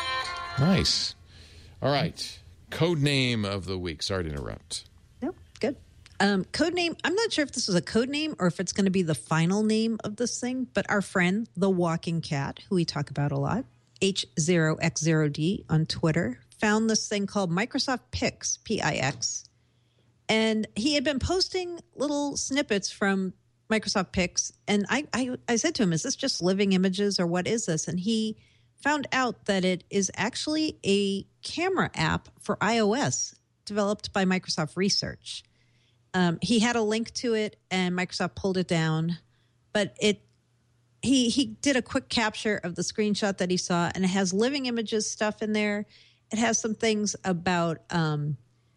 Nice. All right. Code name of the week. Sorry to interrupt. Nope. Good. Um, code name. I'm not sure if this is a code name or if it's going to be the final name of this thing, but our friend, The Walking Cat, who we talk about a lot, H zero X zero D on Twitter, found this thing called Microsoft Pix, P I X. And he had been posting little snippets from Microsoft Pix. And I, I, I said to him, is this just living images or what is this? And he found out that it is actually a camera app for iOS developed by Microsoft Research. Um, he had a link to it and Microsoft pulled it down. But it he he did a quick capture of the screenshot that he saw, and it has living images stuff in there. It has some things about... Um,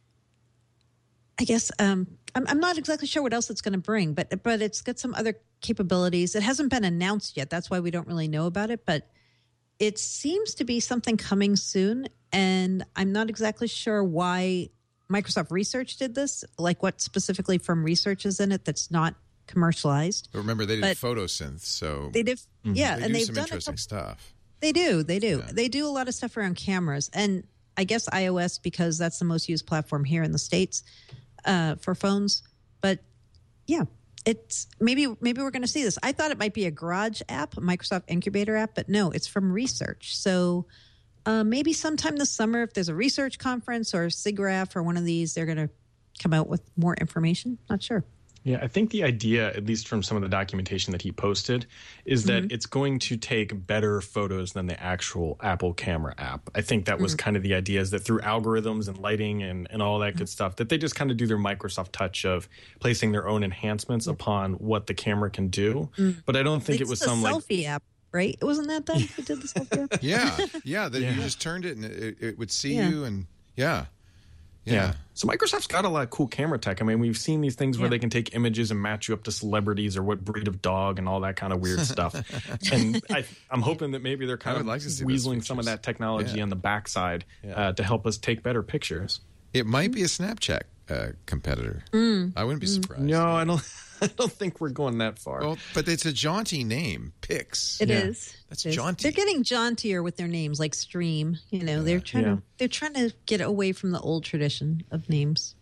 I guess um, I'm, I'm not exactly sure what else it's going to bring, but but it's got some other capabilities. It hasn't been announced yet. That's why we don't really know about it. But it seems to be something coming soon, and I'm not exactly sure why Microsoft Research did this, like what specifically from Research is in it that's not commercialized. But remember, they did but photosynth, so they did, mm-hmm. yeah, they and do they've some done interesting couple, stuff. They do, they do, yeah. they do a lot of stuff around cameras, and I guess iOS because that's the most used platform here in the States. Uh, for phones, but yeah, it's maybe maybe we're going to see this. I thought it might be a Garage app, a Microsoft Incubator app, but no, it's from Research. So uh, maybe sometime this summer, if there's a research conference or SIGGRAPH or one of these, they're going to come out with more information. Not sure. Yeah, I think the idea, at least from some of the documentation that he posted, is that mm-hmm. it's going to take better photos than the actual Apple camera app. I think that was mm-hmm. kind of the idea, is that through algorithms and lighting and, and all that mm-hmm. good stuff, that they just kind of do their Microsoft touch of placing their own enhancements mm-hmm. upon what the camera can do. Mm-hmm. But I don't think it's it was the some selfie like app, right? It wasn't that them who did the selfie app? Yeah, yeah. That Yeah. you just turned it and it, it would see Yeah. you, and yeah, Yeah. yeah. So Microsoft's got a lot of cool camera tech. I mean, we've seen these things where Yeah. they can take images and match you up to celebrities or what breed of dog and all that kind of weird stuff. And I, I'm hoping that maybe they're kind I of would like to see those weaseling some of features. that technology Yeah. on the backside Yeah. uh, to help us take better pictures. It might be a Snapchat uh, competitor. I wouldn't be surprised. No, I don't. I don't think we're going that far. Well, but it's a jaunty name, Pix. It Yeah. is. That's It is. jaunty. They're getting jauntier with their names, like Stream. You know, they're trying Yeah. to they're trying to get away from the old tradition of names.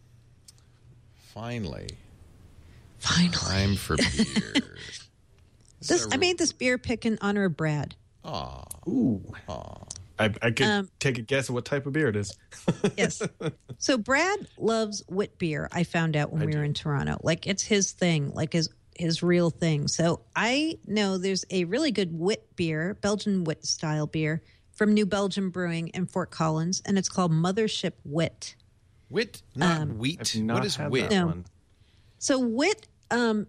Finally, Finally, time for beer. this I made this beer pick in honor of Brad. Aw, Ooh. I, I could Um, take a guess at what type of beer it is. Yes. So Brad loves wit beer. I found out when I we do. were in Toronto. Like it's his thing, like his his real thing. So I know there's a really good wit beer, Belgian wit style beer from New Belgium Brewing in Fort Collins, and it's called Mothership Wit. wit, not Um, wheat. I've not What is had wit? that No. one. So wit um,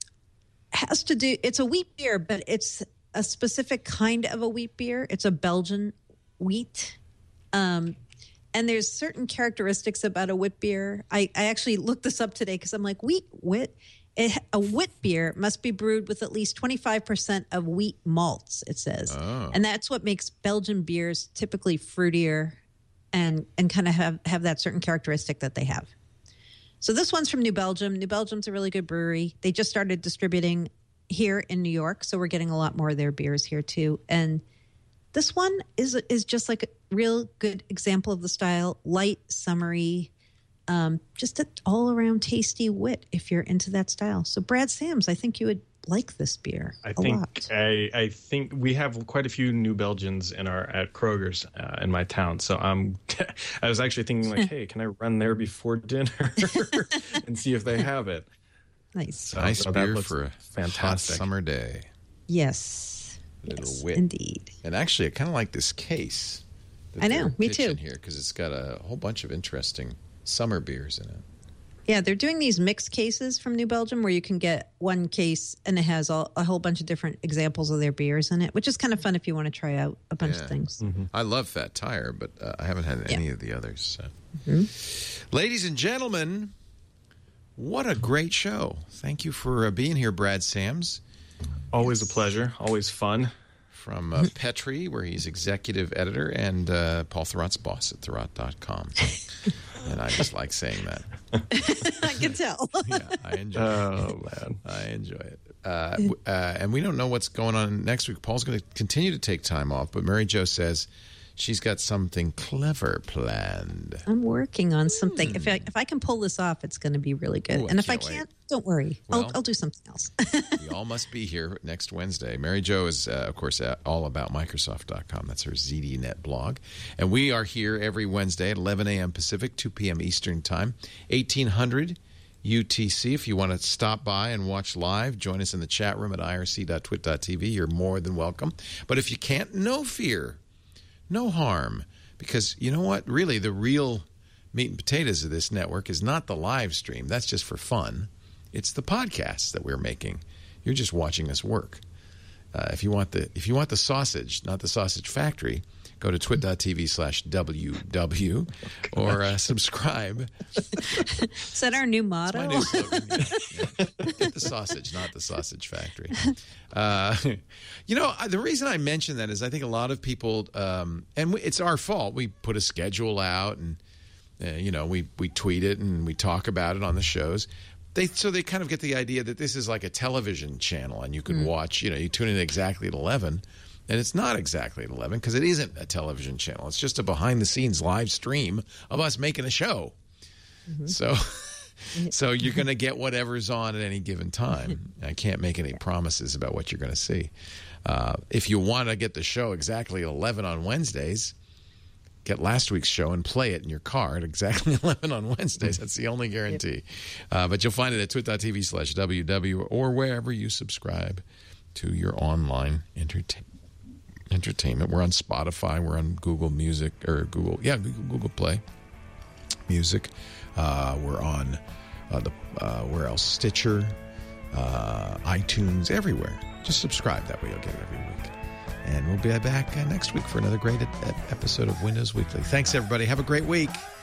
has to do. It's a wheat beer, but it's a specific kind of a wheat beer. It's a Belgian wheat, um, and there's certain characteristics about a wit beer. I, I actually looked this up today because I'm like, wheat wit. It, a wit beer must be brewed with at least twenty-five percent of wheat malts. It says, Oh. and that's what makes Belgian beers typically fruitier, and and kind of have have that certain characteristic that they have. So this one's from New Belgium. New Belgium's a really good brewery. They just started distributing here in New York, so we're getting a lot more of their beers here too. And this one is is just like a real good example of the style, light, summery, um, just an all-around tasty wit if you're into that style. So Brad Sams, I think you would like this beer I a think lot. I, I think we have quite a few New Belgians in our at Kroger's uh, in my town. So I'm I was actually thinking like, hey, can I run there before dinner and see if they have it? Nice. So, Nice so that beer looks for a hot fantastic. summer day. Yes. Little Yes, wit. indeed. And actually, I kind of like this case. that I know, they're me pitching too. Here, because it's got a whole bunch of interesting summer beers in it. Yeah, they're doing these mixed cases from New Belgium where you can get one case and it has all, a whole bunch of different examples of their beers in it, which is kind of fun if you want to try out a bunch Yeah. of things. I love Fat Tire, but uh, I haven't had any of the others. So. Mm-hmm. Ladies and gentlemen, what a great show. Thank you for uh, being here, Brad Sams, Always a pleasure. Always fun. from uh, Petri, where he's executive editor, and uh, Paul Thurrott's boss at Thurrott dot com. And I just like saying that. I can tell. Yeah, I enjoy it. Oh man. I enjoy it. Uh, w- uh, and we don't know what's going on next week. Paul's going to continue to take time off, but Mary Jo says she's got something clever planned. I'm working on something. If I, if I can pull this off, it's going to be really good. Ooh, I and if I can't wait. can't, don't worry. Well- I'll, I'll do something else. We all must be here next Wednesday. Mary Jo is, uh, of course, uh, all about Microsoft dot com. That's her Z D Net blog. And we are here every Wednesday at eleven a.m. Pacific, two p.m. Eastern Time, eighteen hundred U T C. If you want to stop by and watch live, join us in the chat room at I R C dot twit dot t v. You're more than welcome. But if you can't, no fear, no harm. Because you know what? Really, the real meat and potatoes of this network is not the live stream. That's just for fun. It's the podcasts that we're making. You're just watching us work. Uh, if you want the if you want the sausage, not the sausage factory, go to twit dot t v slash w w or uh, subscribe. Is that our new motto? My new slogan. Yeah, yeah. Get the sausage, not the sausage factory. Uh, you know, the reason I mention that is I think a lot of people, um, and it's our fault. We put a schedule out, and uh, you know, we we tweet it and we talk about it on the shows. They so they kind of get the idea that this is like a television channel, and you can watch. You know, you tune in exactly at eleven. And it's not exactly at eleven because it isn't a television channel. It's just a behind-the-scenes live stream of us making a show. Mm-hmm. So so you're going to get whatever's on at any given time. I can't make any promises about what you're going to see. Uh, if you want to get the show exactly at eleven on Wednesdays, get last week's show and play it in your car at exactly eleven on Wednesdays. That's the only guarantee. Uh, but you'll find it at twit dot t v slash w w or wherever you subscribe to your online entertainment. Entertainment. We're on Spotify. We're on Google Music or Google, yeah, Google Play Music. Uh, we're on uh, the uh, where else? Stitcher. uh, iTunes, everywhere. Just subscribe. That way you'll get it every week. And we'll be back uh, next week for another great e- episode of Windows Weekly. Thanks, everybody. Have a great week.